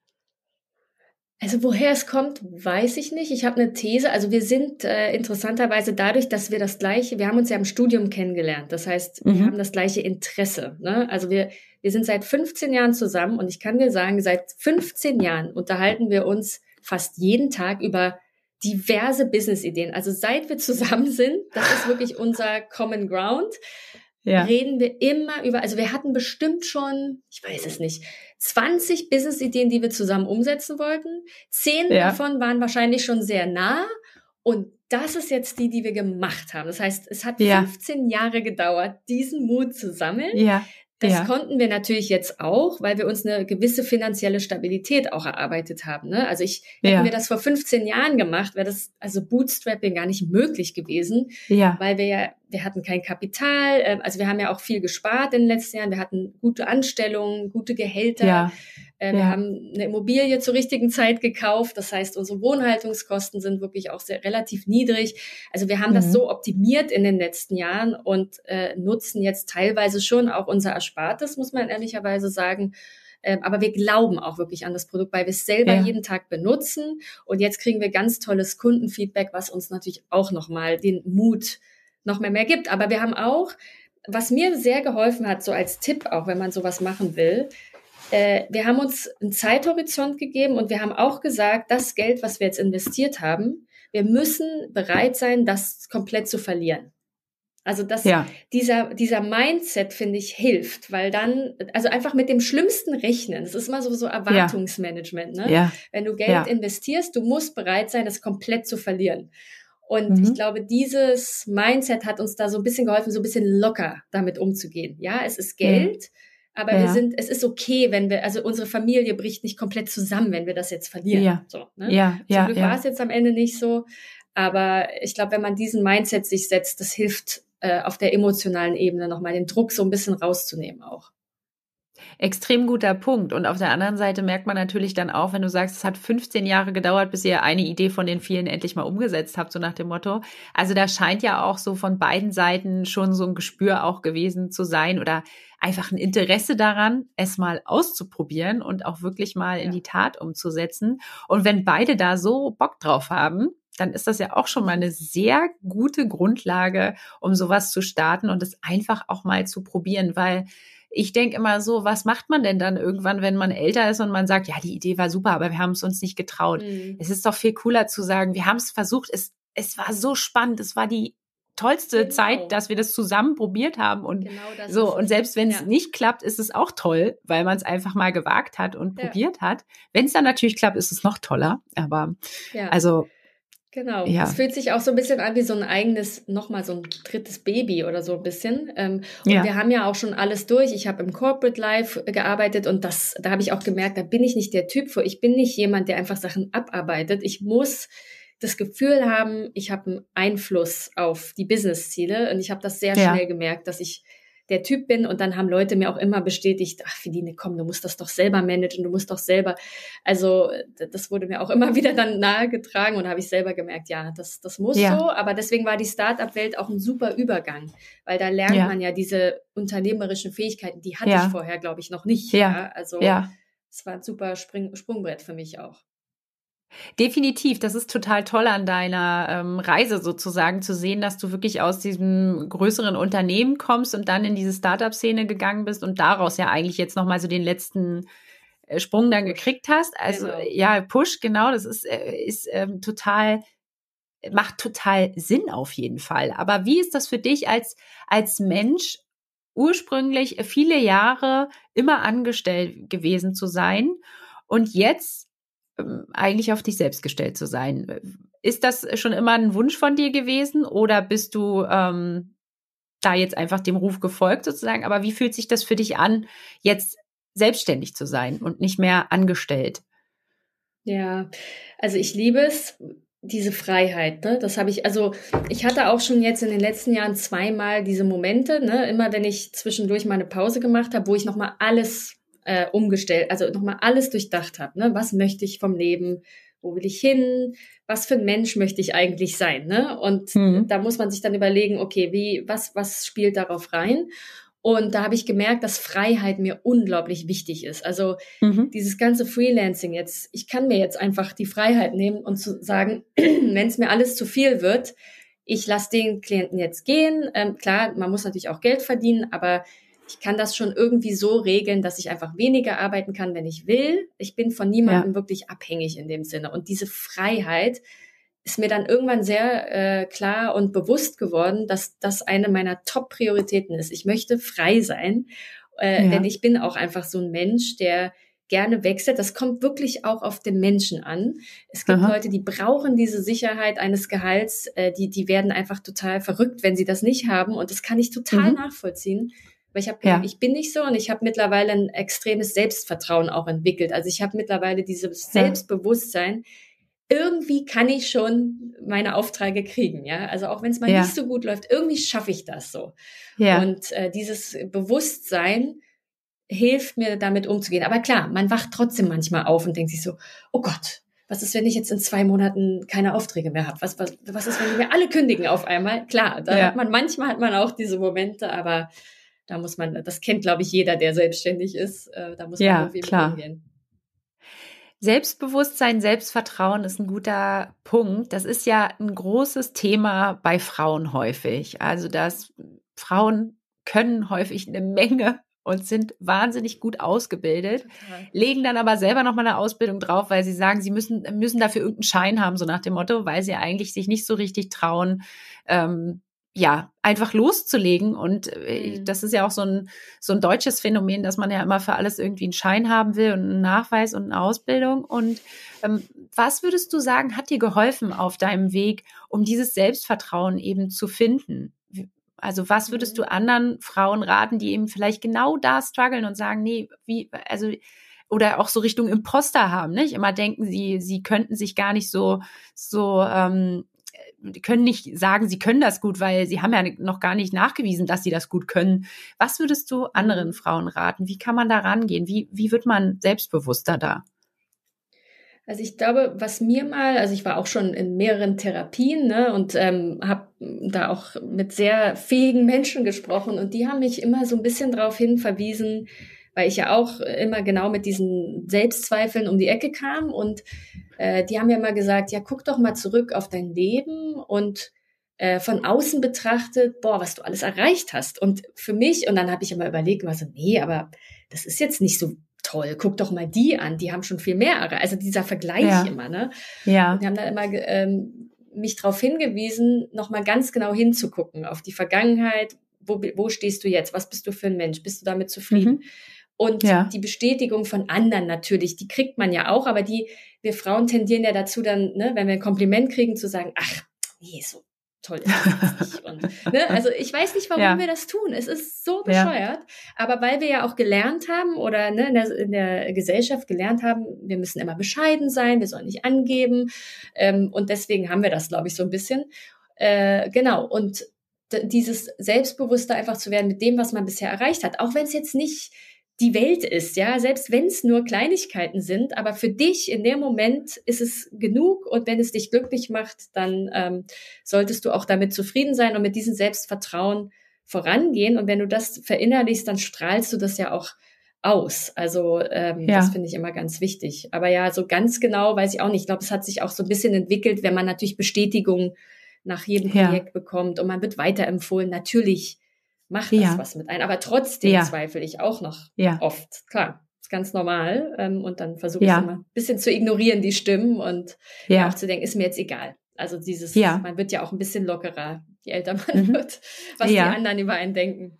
Also woher es kommt, weiß ich nicht. Ich habe eine These. Also wir sind äh, interessanterweise dadurch, dass wir das gleiche, wir haben uns ja im Studium kennengelernt. Das heißt, wir mhm. haben das gleiche Interesse. Ne? Also wir wir sind seit fünfzehn Jahren zusammen und ich kann dir sagen, seit fünfzehn Jahren unterhalten wir uns fast jeden Tag über diverse Business-Ideen. Also seit wir zusammen sind, das ist wirklich unser Common Ground. Ja. Reden wir immer über, also wir hatten bestimmt schon, ich weiß es nicht, zwanzig Business-Ideen, die wir zusammen umsetzen wollten. Zehn ja. davon waren wahrscheinlich schon sehr nah und das ist jetzt die, die wir gemacht haben. Das heißt, es hat ja. fünfzehn Jahre gedauert, diesen Mut zu sammeln. Ja. Das ja. konnten wir natürlich jetzt auch, weil wir uns eine gewisse finanzielle Stabilität auch erarbeitet haben. Ne? Also ich, hätten ja. wir das vor fünfzehn Jahren gemacht, wäre das also Bootstrapping gar nicht möglich gewesen, ja. weil wir ja, wir hatten kein Kapital, äh, also wir haben ja auch viel gespart in den letzten Jahren, wir hatten gute Anstellungen, gute Gehälter, ja. äh, wir ja. haben eine Immobilie zur richtigen Zeit gekauft, das heißt, unsere Wohnhaltungskosten sind wirklich auch sehr relativ niedrig. Also wir haben mhm. das so optimiert in den letzten Jahren und äh, nutzen jetzt teilweise schon auch unser Erspartes, muss man ehrlicherweise sagen. Ähm, aber wir glauben auch wirklich an das Produkt, weil wir es selber ja. jeden Tag benutzen. Und jetzt kriegen wir ganz tolles Kundenfeedback, was uns natürlich auch nochmal den Mut noch mehr mehr gibt. Aber wir haben auch, was mir sehr geholfen hat, so als Tipp auch, wenn man sowas machen will, äh, wir haben uns einen Zeithorizont gegeben und wir haben auch gesagt, das Geld, was wir jetzt investiert haben, wir müssen bereit sein, das komplett zu verlieren. Also das, ja. dieser, dieser Mindset, finde ich, hilft, weil dann, also einfach mit dem Schlimmsten rechnen. Das ist immer so, so Erwartungsmanagement, ne? Ja. Wenn du Geld ja. investierst, du musst bereit sein, das komplett zu verlieren. Und mhm. ich glaube, dieses Mindset hat uns da so ein bisschen geholfen, so ein bisschen locker damit umzugehen. Ja, es ist Geld, ja. aber ja. wir sind, es ist okay, wenn wir, also unsere Familie bricht nicht komplett zusammen, wenn wir das jetzt verlieren. Ja. So, ne? ja. Zum ja. Glück ja. war es jetzt am Ende nicht so. Aber ich glaube, wenn man diesen Mindset sich setzt, das hilft, auf der emotionalen Ebene nochmal den Druck so ein bisschen rauszunehmen auch. Extrem guter Punkt. Und auf der anderen Seite merkt man natürlich dann auch, wenn du sagst, es hat fünfzehn Jahre gedauert, bis ihr eine Idee von den vielen endlich mal umgesetzt habt, so nach dem Motto. Also da scheint ja auch so von beiden Seiten schon so ein Gespür auch gewesen zu sein oder einfach ein Interesse daran, es mal auszuprobieren und auch wirklich mal ja. in die Tat umzusetzen. Und wenn beide da so Bock drauf haben, dann ist das ja auch schon mal eine sehr gute Grundlage, um sowas zu starten und es einfach auch mal zu probieren, weil ich denke immer so, was macht man denn dann irgendwann, wenn man älter ist und man sagt, ja, die Idee war super, aber wir haben es uns nicht getraut. Mhm. Es ist doch viel cooler zu sagen, wir haben es versucht, es, es war so spannend, es war die tollste genau. Zeit, dass wir das zusammen probiert haben und genau so. Und selbst wenn es ja. nicht klappt, ist es auch toll, weil man es einfach mal gewagt hat und ja. probiert hat. Wenn es dann natürlich klappt, ist es noch toller. Aber ja. also Genau. Ja. Es fühlt sich auch so ein bisschen an wie so ein eigenes, nochmal so ein drittes Baby oder so ein bisschen. Und ja. wir haben ja auch schon alles durch. Ich habe im Corporate Life gearbeitet und das, da habe ich auch gemerkt, da bin ich nicht der Typ für. Ich bin nicht jemand, der einfach Sachen abarbeitet. Ich muss das Gefühl haben, ich habe einen Einfluss auf die Business-Ziele und ich habe das sehr ja. schnell gemerkt, dass ich der Typ bin und dann haben Leute mir auch immer bestätigt, ach Feline, komm, du musst das doch selber managen, du musst doch selber, also das wurde mir auch immer wieder dann nahegetragen und habe ich selber gemerkt, ja, das, das muss ja. so, aber deswegen war die Start-up-Welt auch ein super Übergang, weil da lernt ja. man ja diese unternehmerischen Fähigkeiten, die hatte ja. ich vorher, glaube ich, noch nicht. Ja. Ja? Also ja. es war ein super Spring- Sprungbrett für mich auch. Definitiv, das ist total toll an deiner ähm, Reise sozusagen zu sehen, dass du wirklich aus diesem größeren Unternehmen kommst und dann in diese Startup-Szene gegangen bist und daraus ja eigentlich jetzt nochmal so den letzten äh, Sprung dann gekriegt hast. Also genau. ja, Push, genau, das ist, äh, ist ähm, total, macht total Sinn auf jeden Fall. Aber wie ist das für dich als, als Mensch, ursprünglich viele Jahre immer angestellt gewesen zu sein und jetzt eigentlich auf dich selbst gestellt zu sein? Ist das schon immer ein Wunsch von dir gewesen oder bist du ähm, da jetzt einfach dem Ruf gefolgt sozusagen? Aber wie fühlt sich das für dich an, jetzt selbstständig zu sein und nicht mehr angestellt? Ja, also ich liebe es, diese Freiheit, ne? Das habe ich, also ich hatte auch schon jetzt in den letzten Jahren zweimal diese Momente, ne? Immer wenn ich zwischendurch mal eine Pause gemacht habe, wo ich nochmal alles Äh, umgestellt, also nochmal alles durchdacht habe, ne? Was möchte ich vom Leben? Wo will ich hin? Was für ein Mensch möchte ich eigentlich sein, ne? Und mhm. da muss man sich dann überlegen, okay, wie, was, was spielt darauf rein? Und da habe ich gemerkt, dass Freiheit mir unglaublich wichtig ist. Also mhm. dieses ganze Freelancing jetzt, ich kann mir jetzt einfach die Freiheit nehmen und zu sagen, wenn es mir alles zu viel wird, ich lasse den Klienten jetzt gehen. Ähm, klar, man muss natürlich auch Geld verdienen, aber ich kann das schon irgendwie so regeln, dass ich einfach weniger arbeiten kann, wenn ich will. Ich bin von niemandem ja. wirklich abhängig in dem Sinne. Und diese Freiheit ist mir dann irgendwann sehr äh, klar und bewusst geworden, dass das eine meiner Top-Prioritäten ist. Ich möchte frei sein, äh, ja. denn ich bin auch einfach so ein Mensch, der gerne wechselt. Das kommt wirklich auch auf den Menschen an. Es gibt Aha. Leute, die brauchen diese Sicherheit eines Gehalts. Äh, die, die werden einfach total verrückt, wenn sie das nicht haben. Und das kann ich total mhm. nachvollziehen. Weil ich, hab, ja. ich bin nicht so und ich habe mittlerweile ein extremes Selbstvertrauen auch entwickelt. Also ich habe mittlerweile dieses Selbstbewusstsein. Irgendwie kann ich schon meine Aufträge kriegen, ja. Also auch wenn es mal ja. nicht so gut läuft, irgendwie schaffe ich das so. Ja. Und äh, dieses Bewusstsein hilft mir, damit umzugehen. Aber klar, man wacht trotzdem manchmal auf und denkt sich so, oh Gott, was ist, wenn ich jetzt in zwei Monaten keine Aufträge mehr habe? Was, was, was ist, wenn die mir alle kündigen auf einmal? Klar, da ja. hat man, manchmal hat man auch diese Momente, aber da muss man, das kennt, glaube ich, jeder, der selbstständig ist. Äh, da muss man ja, irgendwie klar. mit umgehen. Selbstbewusstsein, Selbstvertrauen ist ein guter Punkt. Das ist ja ein großes Thema bei Frauen häufig. Also, dass Frauen können häufig eine Menge und sind wahnsinnig gut ausgebildet, Total. legen dann aber selber noch mal eine Ausbildung drauf, weil sie sagen, sie müssen, müssen dafür irgendeinen Schein haben, so nach dem Motto, weil sie eigentlich sich nicht so richtig trauen, ähm, ja, einfach loszulegen. Und äh, mhm. das ist ja auch so ein, so ein deutsches Phänomen, dass man ja immer für alles irgendwie einen Schein haben will und einen Nachweis und eine Ausbildung. Und ähm, was würdest du sagen, hat dir geholfen auf deinem Weg, um dieses Selbstvertrauen eben zu finden? Also was würdest mhm. du anderen Frauen raten, die eben vielleicht genau da strugglen und sagen, nee, wie, also, oder auch so Richtung Imposter haben, nicht? Immer denken, sie, sie könnten sich gar nicht so, so, ähm, die können nicht sagen, sie können das gut, weil sie haben ja noch gar nicht nachgewiesen, dass sie das gut können. Was würdest du anderen Frauen raten? Wie kann man da rangehen? Wie, wie wird man selbstbewusster da? Also ich glaube, was mir mal, also ich war auch schon in mehreren Therapien, ne, und ähm, habe da auch mit sehr fähigen Menschen gesprochen und die haben mich immer so ein bisschen darauf hin verwiesen, weil ich ja auch immer genau mit diesen Selbstzweifeln um die Ecke kam und äh, die haben ja immer gesagt, ja, guck doch mal zurück auf dein Leben und äh, von außen betrachtet, boah, was du alles erreicht hast. Und für mich, und dann habe ich immer überlegt, war so, nee, aber das ist jetzt nicht so toll, guck doch mal die an, die haben schon viel mehr erreicht. Also dieser Vergleich Ja. immer, ne? Ja. Und die haben dann immer ähm, mich darauf hingewiesen, nochmal ganz genau hinzugucken auf die Vergangenheit. Wo, wo stehst du jetzt? Was bist du für ein Mensch? Bist du damit zufrieden? Mhm. Und Ja. die Bestätigung von anderen natürlich, die kriegt man ja auch, aber die, wir Frauen tendieren ja dazu dann, ne, wenn wir ein Kompliment kriegen, zu sagen, ach, nee, so toll ist das jetzt nicht. Und, ne, also ich weiß nicht, warum Ja. wir das tun. Es ist so Ja. bescheuert, aber weil wir ja auch gelernt haben oder ne, in, der, in der Gesellschaft gelernt haben, wir müssen immer bescheiden sein, wir sollen nicht angeben ähm, und deswegen haben wir das, glaube ich, so ein bisschen. Äh, genau, und dieses Selbstbewusste einfach zu werden mit dem, was man bisher erreicht hat. Auch wenn es jetzt nicht die Welt ist, ja, selbst wenn es nur Kleinigkeiten sind, aber für dich in dem Moment ist es genug und wenn es dich glücklich macht, dann ähm, solltest du auch damit zufrieden sein und mit diesem Selbstvertrauen vorangehen und wenn du das verinnerlichst, dann strahlst du das ja auch aus. Also ähm, Ja. das finde ich immer ganz wichtig. Aber ja, so ganz genau weiß ich auch nicht. Ich glaube, es hat sich auch so ein bisschen entwickelt, wenn man natürlich Bestätigung nach jedem Ja. Projekt bekommt und man wird weiterempfohlen. Natürlich macht das Ja. was mit einem, aber trotzdem Ja. zweifle ich auch noch Ja. oft. Klar, ist ganz normal ähm, und dann versuche Ja. ich immer ein bisschen zu ignorieren, die Stimmen und Ja. ja, auch zu denken, ist mir jetzt egal. Also dieses, Ja. man wird ja auch ein bisschen lockerer, je älter man Mhm. wird, was Ja. die anderen über einen denken.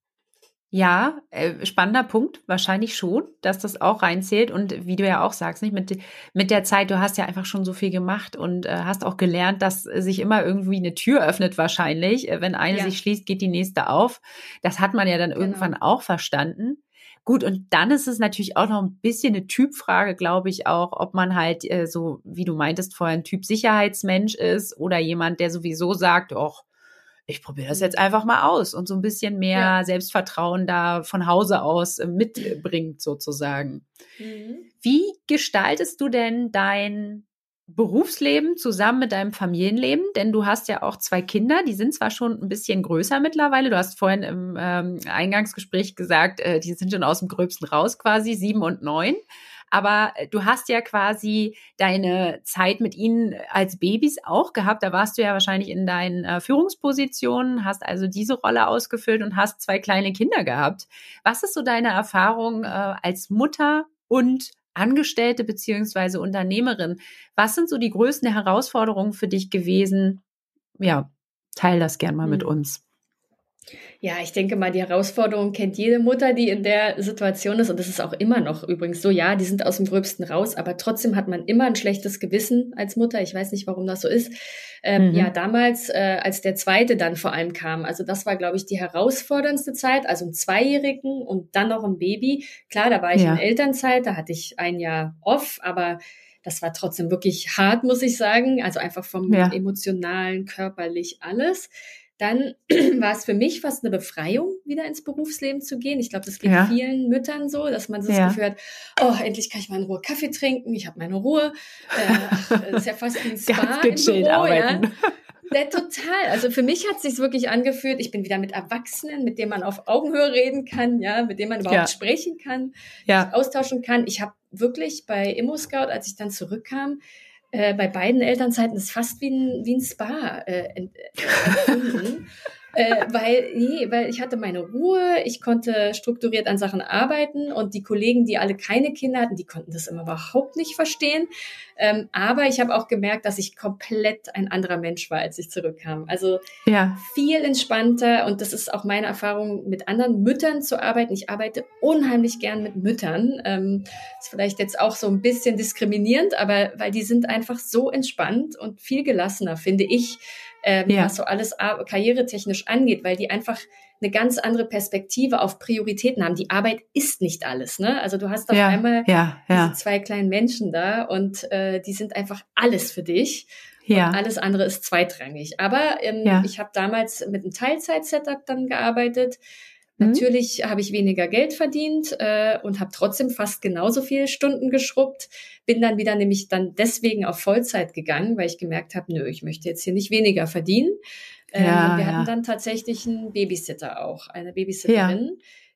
Ja, äh, spannender Punkt, wahrscheinlich schon, dass das auch reinzählt und wie du ja auch sagst, nicht mit, mit der Zeit, du hast ja einfach schon so viel gemacht und äh, hast auch gelernt, dass sich immer irgendwie eine Tür öffnet wahrscheinlich. Äh, wenn eine Ja. sich schließt, geht die nächste auf. Das hat man ja dann Genau. irgendwann auch verstanden. Gut, und dann ist es natürlich auch noch ein bisschen eine Typfrage, glaube ich auch, ob man halt äh, so, wie du meintest, vorher ein Typ Sicherheitsmensch ist oder jemand, der sowieso sagt, ach, ich probiere das jetzt einfach mal aus und so ein bisschen mehr Ja. Selbstvertrauen da von Hause aus äh, mitbringt sozusagen. Mhm. Wie gestaltest du denn dein Berufsleben zusammen mit deinem Familienleben? Denn du hast ja auch zwei Kinder, die sind zwar schon ein bisschen größer mittlerweile. Du hast vorhin im ähm, Eingangsgespräch gesagt, äh, die sind schon aus dem Gröbsten raus quasi, sieben und neun. Aber du hast ja quasi deine Zeit mit ihnen als Babys auch gehabt. Da warst du ja wahrscheinlich in deinen äh, Führungspositionen, hast also diese Rolle ausgefüllt und hast zwei kleine Kinder gehabt. Was ist so deine Erfahrung äh, als Mutter und Angestellte beziehungsweise Unternehmerin? Was sind so die größten Herausforderungen für dich gewesen? Ja, teil das gern mal Hm. mit uns. Ja, ich denke mal, die Herausforderung kennt jede Mutter, die in der Situation ist. Und das ist auch immer noch übrigens so. Ja, die sind aus dem Gröbsten raus, aber trotzdem hat man immer ein schlechtes Gewissen als Mutter. Ich weiß nicht, warum das so ist. Ähm, Mhm. Ja, damals, äh, als der Zweite dann vor allem kam. Also das war, glaube ich, die herausforderndste Zeit. Also einen Zweijährigen und dann noch ein Baby. Klar, da war ich Ja. in Elternzeit, da hatte ich ein Jahr off, aber das war trotzdem wirklich hart, muss ich sagen. Also einfach vom Ja. emotionalen, körperlich alles. Dann war es für mich fast eine Befreiung, wieder ins Berufsleben zu gehen. Ich glaube, das geht Ja. vielen Müttern so, dass man so das Ja. Gefühl hat, oh, endlich kann ich mal in Ruhe Kaffee trinken, ich habe meine Ruhe. Äh, das ist ja fast wie ein Spa Ganz im gechillt Büro, arbeiten. ja. Ja, total. Also für mich hat es sich wirklich angefühlt, ich bin wieder mit Erwachsenen, mit denen man auf Augenhöhe reden kann, ja, mit denen man überhaupt Ja. sprechen kann, Ja. sich austauschen kann. Ich habe wirklich bei ImmoScout, als ich dann zurückkam, äh, bei beiden Elternzeiten das fast wie ein, wie ein Spa äh, ent, äh, empfunden. äh, weil, nee, weil ich hatte meine Ruhe, ich konnte strukturiert an Sachen arbeiten und die Kollegen, die alle keine Kinder hatten, die konnten das immer überhaupt nicht verstehen. Ähm, aber ich habe auch gemerkt, dass ich komplett ein anderer Mensch war, als ich zurückkam. Also Ja. viel entspannter und das ist auch meine Erfahrung, mit anderen Müttern zu arbeiten. Ich arbeite unheimlich gern mit Müttern. Ähm, ist vielleicht jetzt auch so ein bisschen diskriminierend, aber weil die sind einfach so entspannt und viel gelassener, finde ich, ähm, Ja. was so alles ar- karrieretechnisch angeht, weil die einfach eine ganz andere Perspektive auf Prioritäten haben. Die Arbeit ist nicht alles, ne? Also du hast auf Ja. einmal Ja. Ja. diese zwei kleinen Menschen da und äh, die sind einfach alles für dich. Ja. Und alles andere ist zweitrangig. Aber ähm, Ja. ich habe damals mit einem Teilzeit-Setup dann gearbeitet. Mhm. Natürlich habe ich weniger Geld verdient äh, und habe trotzdem fast genauso viele Stunden geschrubbt. Bin dann wieder nämlich dann deswegen auf Vollzeit gegangen, weil ich gemerkt habe, nö, ich möchte jetzt hier nicht weniger verdienen. Ähm, Ja, und wir ja. hatten dann tatsächlich einen Babysitter auch, eine Babysitterin,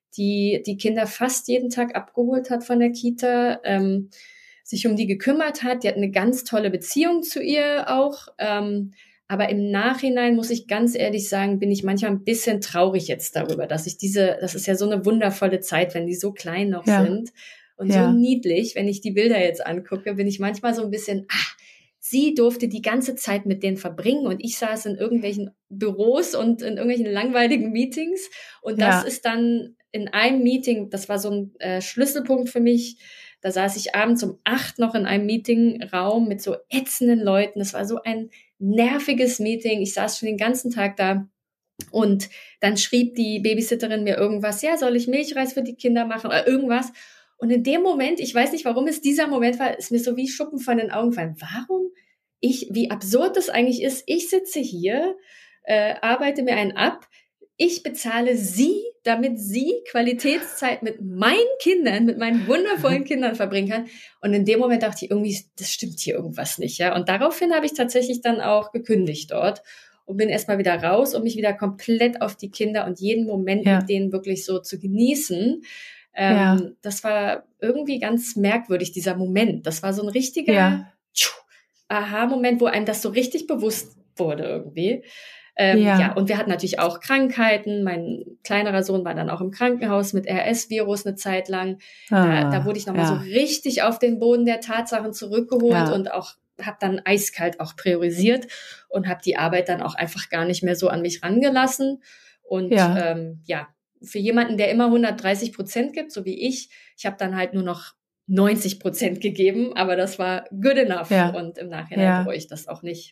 die die Kinder fast jeden Tag abgeholt hat von der Kita, ähm, sich um die gekümmert hat. Die hat eine ganz tolle Beziehung zu ihr auch. Ähm, aber im Nachhinein, muss ich ganz ehrlich sagen, bin ich manchmal ein bisschen traurig jetzt darüber, dass ich diese, das ist ja so eine wundervolle Zeit, wenn die so klein noch Ja. sind und Ja. so niedlich. Wenn ich die Bilder jetzt angucke, bin ich manchmal so ein bisschen, ah, sie durfte die ganze Zeit mit denen verbringen und ich saß in irgendwelchen Büros und in irgendwelchen langweiligen Meetings. Und das Ja. ist dann in einem Meeting, das war so ein äh, Schlüsselpunkt für mich. Da saß ich abends um acht noch in einem Meetingraum mit so ätzenden Leuten. Das war so ein nerviges Meeting. Ich saß schon den ganzen Tag da. Und dann schrieb die Babysitterin mir irgendwas, ja, soll ich Milchreis für die Kinder machen oder irgendwas. Und in dem Moment, ich weiß nicht, warum es dieser Moment war, ist mir so wie Schuppen von den Augen gefallen. Warum ich, wie absurd das eigentlich ist, ich sitze hier, äh, arbeite mir einen ab, ich bezahle sie, damit sie Qualitätszeit mit meinen Kindern, mit meinen wundervollen Kindern verbringen kann. Und in dem Moment dachte ich, irgendwie, das stimmt hier irgendwas nicht, ja. Und daraufhin habe ich tatsächlich dann auch gekündigt dort und bin erstmal wieder raus, um mich wieder komplett auf die Kinder und jeden Moment Ja. mit denen wirklich so zu genießen. Ähm, Ja. Das war irgendwie ganz merkwürdig, dieser Moment. Das war so ein richtiger Ja. tschu, Aha-Moment, wo einem das so richtig bewusst wurde irgendwie. Ähm, Ja. ja, und wir hatten natürlich auch Krankheiten. Mein kleinerer Sohn war dann auch im Krankenhaus mit R S-Virus eine Zeit lang. Da, Ah, da wurde ich nochmal ja. so richtig auf den Boden der Tatsachen zurückgeholt Ja. und auch habe dann eiskalt auch priorisiert und habe die Arbeit dann auch einfach gar nicht mehr so an mich rangelassen. Und Ja. ähm, ja, für jemanden, der immer hundertdreißig Prozent gibt, so wie ich, ich habe dann halt nur noch neunzig Prozent gegeben, aber das war good enough Ja. und im Nachhinein Ja. bereue ich das auch nicht.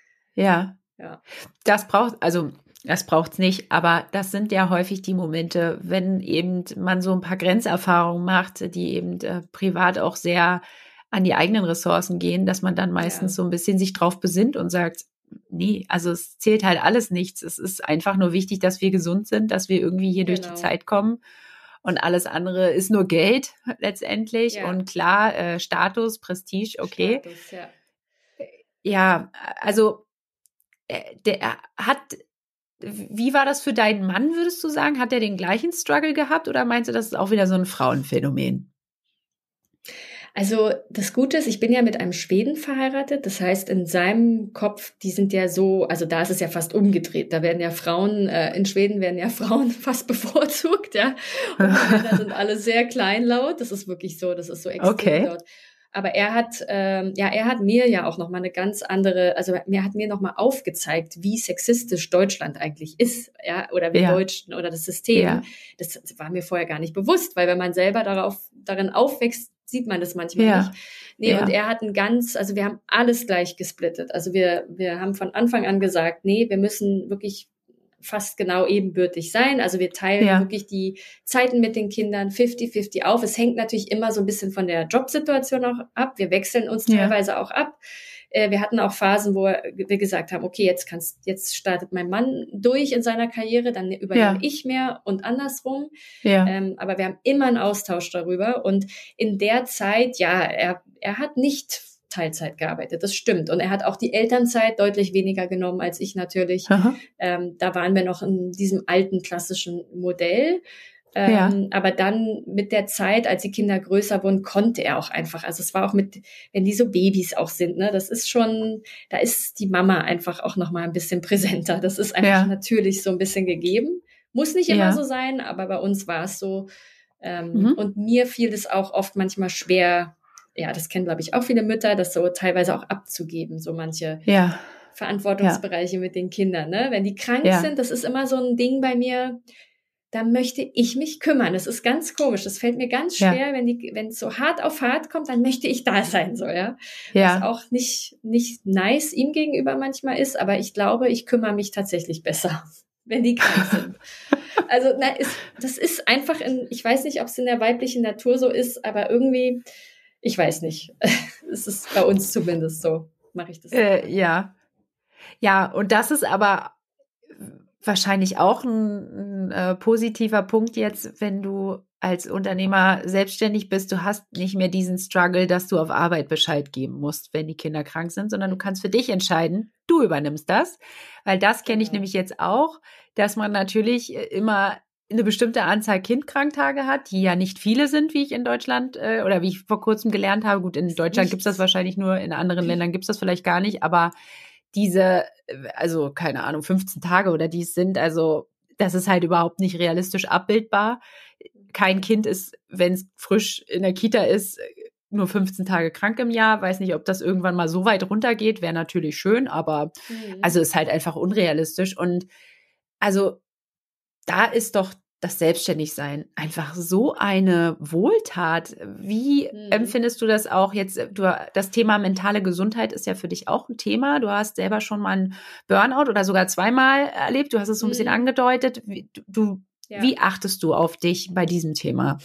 Ja. Ja. Das braucht, also das braucht's nicht, aber das sind ja häufig die Momente, wenn eben man so ein paar Grenzerfahrungen macht, die eben äh, privat auch sehr an die eigenen Ressourcen gehen, dass man dann meistens Ja. so ein bisschen sich drauf besinnt und sagt, nee, also es zählt halt alles nichts. Es ist einfach nur wichtig, dass wir gesund sind, dass wir irgendwie hier durch die Genau. Zeit kommen. Und alles andere ist nur Geld letztendlich. Ja. Und klar, äh, Status, Prestige, okay. Status, ja. Ja, also äh, der hat, wie war das für deinen Mann, würdest du sagen? Hat er den gleichen Struggle gehabt oder meinst du, das ist auch wieder so ein Frauenphänomen? Also das Gute ist, ich bin ja mit einem Schweden verheiratet. Das heißt, in seinem Kopf, die sind ja so, also da ist es ja fast umgedreht. Da werden ja Frauen, äh, in Schweden werden ja Frauen fast bevorzugt, ja. Und die Männer sind alle sehr kleinlaut. Das ist wirklich so, das ist so extrem Okay. dort. Aber er hat, ähm, ja, er hat mir ja auch nochmal eine ganz andere, also mir hat mir nochmal aufgezeigt, wie sexistisch Deutschland eigentlich ist, ja, oder wir Ja. Deutschen oder das System. Ja. Das war mir vorher gar nicht bewusst, weil wenn man selber darauf, darin aufwächst, sieht man das manchmal Ja. nicht. Nee, Ja. und er hat ein ganz, also wir haben alles gleich gesplittet. Also wir, wir haben von Anfang an gesagt, nee, wir müssen wirklich fast genau ebenbürtig sein. Also wir teilen Ja. wirklich die Zeiten mit den Kindern fifty fifty auf. Es hängt natürlich immer so ein bisschen von der Jobsituation auch ab. Wir wechseln uns Ja. teilweise auch ab. Äh, wir hatten auch Phasen, wo wir gesagt haben, okay, jetzt kannst, jetzt startet mein Mann durch in seiner Karriere, dann übernehme Ja. ich mehr und andersrum. Ja. Ähm, aber wir haben immer einen Austausch darüber. Und in der Zeit, ja, er, er hat nicht Teilzeit gearbeitet, das stimmt. Und er hat auch die Elternzeit deutlich weniger genommen als ich natürlich. Aha. Ähm, da waren wir noch in diesem alten klassischen Modell. Ähm, Ja. Aber dann mit der Zeit, als die Kinder größer wurden, konnte er auch einfach. Also es war auch mit, wenn die so Babys auch sind, ne, das ist schon, da ist die Mama einfach auch noch mal ein bisschen präsenter. Das ist einfach Ja. natürlich so ein bisschen gegeben. Muss nicht immer Ja. so sein, aber bei uns war es so. Ähm, Mhm. Und mir fiel es auch oft manchmal schwer, ja, das kennen, glaube ich, auch viele Mütter, das so teilweise auch abzugeben, so manche Ja. Verantwortungsbereiche mit den Kindern, ne? Wenn die krank Ja. sind, das ist immer so ein Ding bei mir, da möchte ich mich kümmern. Das ist ganz komisch. Das fällt mir ganz Ja. schwer, wenn die, wenn es so hart auf hart kommt, dann möchte ich da sein, so, ja. Was Ja. auch nicht, nicht nice ihm gegenüber manchmal ist, aber ich glaube, ich kümmere mich tatsächlich besser, wenn die krank sind. Also, na, ist, das ist einfach in, ich weiß nicht, ob es in der weiblichen Natur so ist, aber irgendwie, ich weiß nicht. Es ist bei uns zumindest so. Mache ich das. Äh, ja. Ja, und das ist aber wahrscheinlich auch ein, ein äh, positiver Punkt jetzt, wenn du als Unternehmer selbstständig bist. Du hast nicht mehr diesen Struggle, dass du auf Arbeit Bescheid geben musst, wenn die Kinder krank sind, sondern du kannst für dich entscheiden, du übernimmst das. Weil das kenne ich Genau. nämlich jetzt auch, dass man natürlich immer eine bestimmte Anzahl Kindkranktage hat, die ja nicht viele sind, wie ich in Deutschland äh, oder wie ich vor kurzem gelernt habe. Gut, in Deutschland gibt es das wahrscheinlich nur, in anderen Ländern gibt es das vielleicht gar nicht, aber diese, also keine Ahnung, fünfzehn Tage oder die es sind, also das ist halt überhaupt nicht realistisch abbildbar. Kein Kind ist, wenn es frisch in der Kita ist, nur fünfzehn Tage krank im Jahr. Weiß nicht, ob das irgendwann mal so weit runtergeht, wäre natürlich schön, aber mhm. also ist halt einfach unrealistisch. Und also da ist doch das Selbstständigsein einfach so eine Wohltat. Wie mhm. empfindest du das auch jetzt? Du, das Thema mentale Gesundheit ist ja für dich auch ein Thema. Du hast selber schon mal einen Burnout oder sogar zweimal erlebt. Du hast es so ein mhm. bisschen angedeutet. Wie, du, ja. wie achtest du auf dich bei diesem Thema?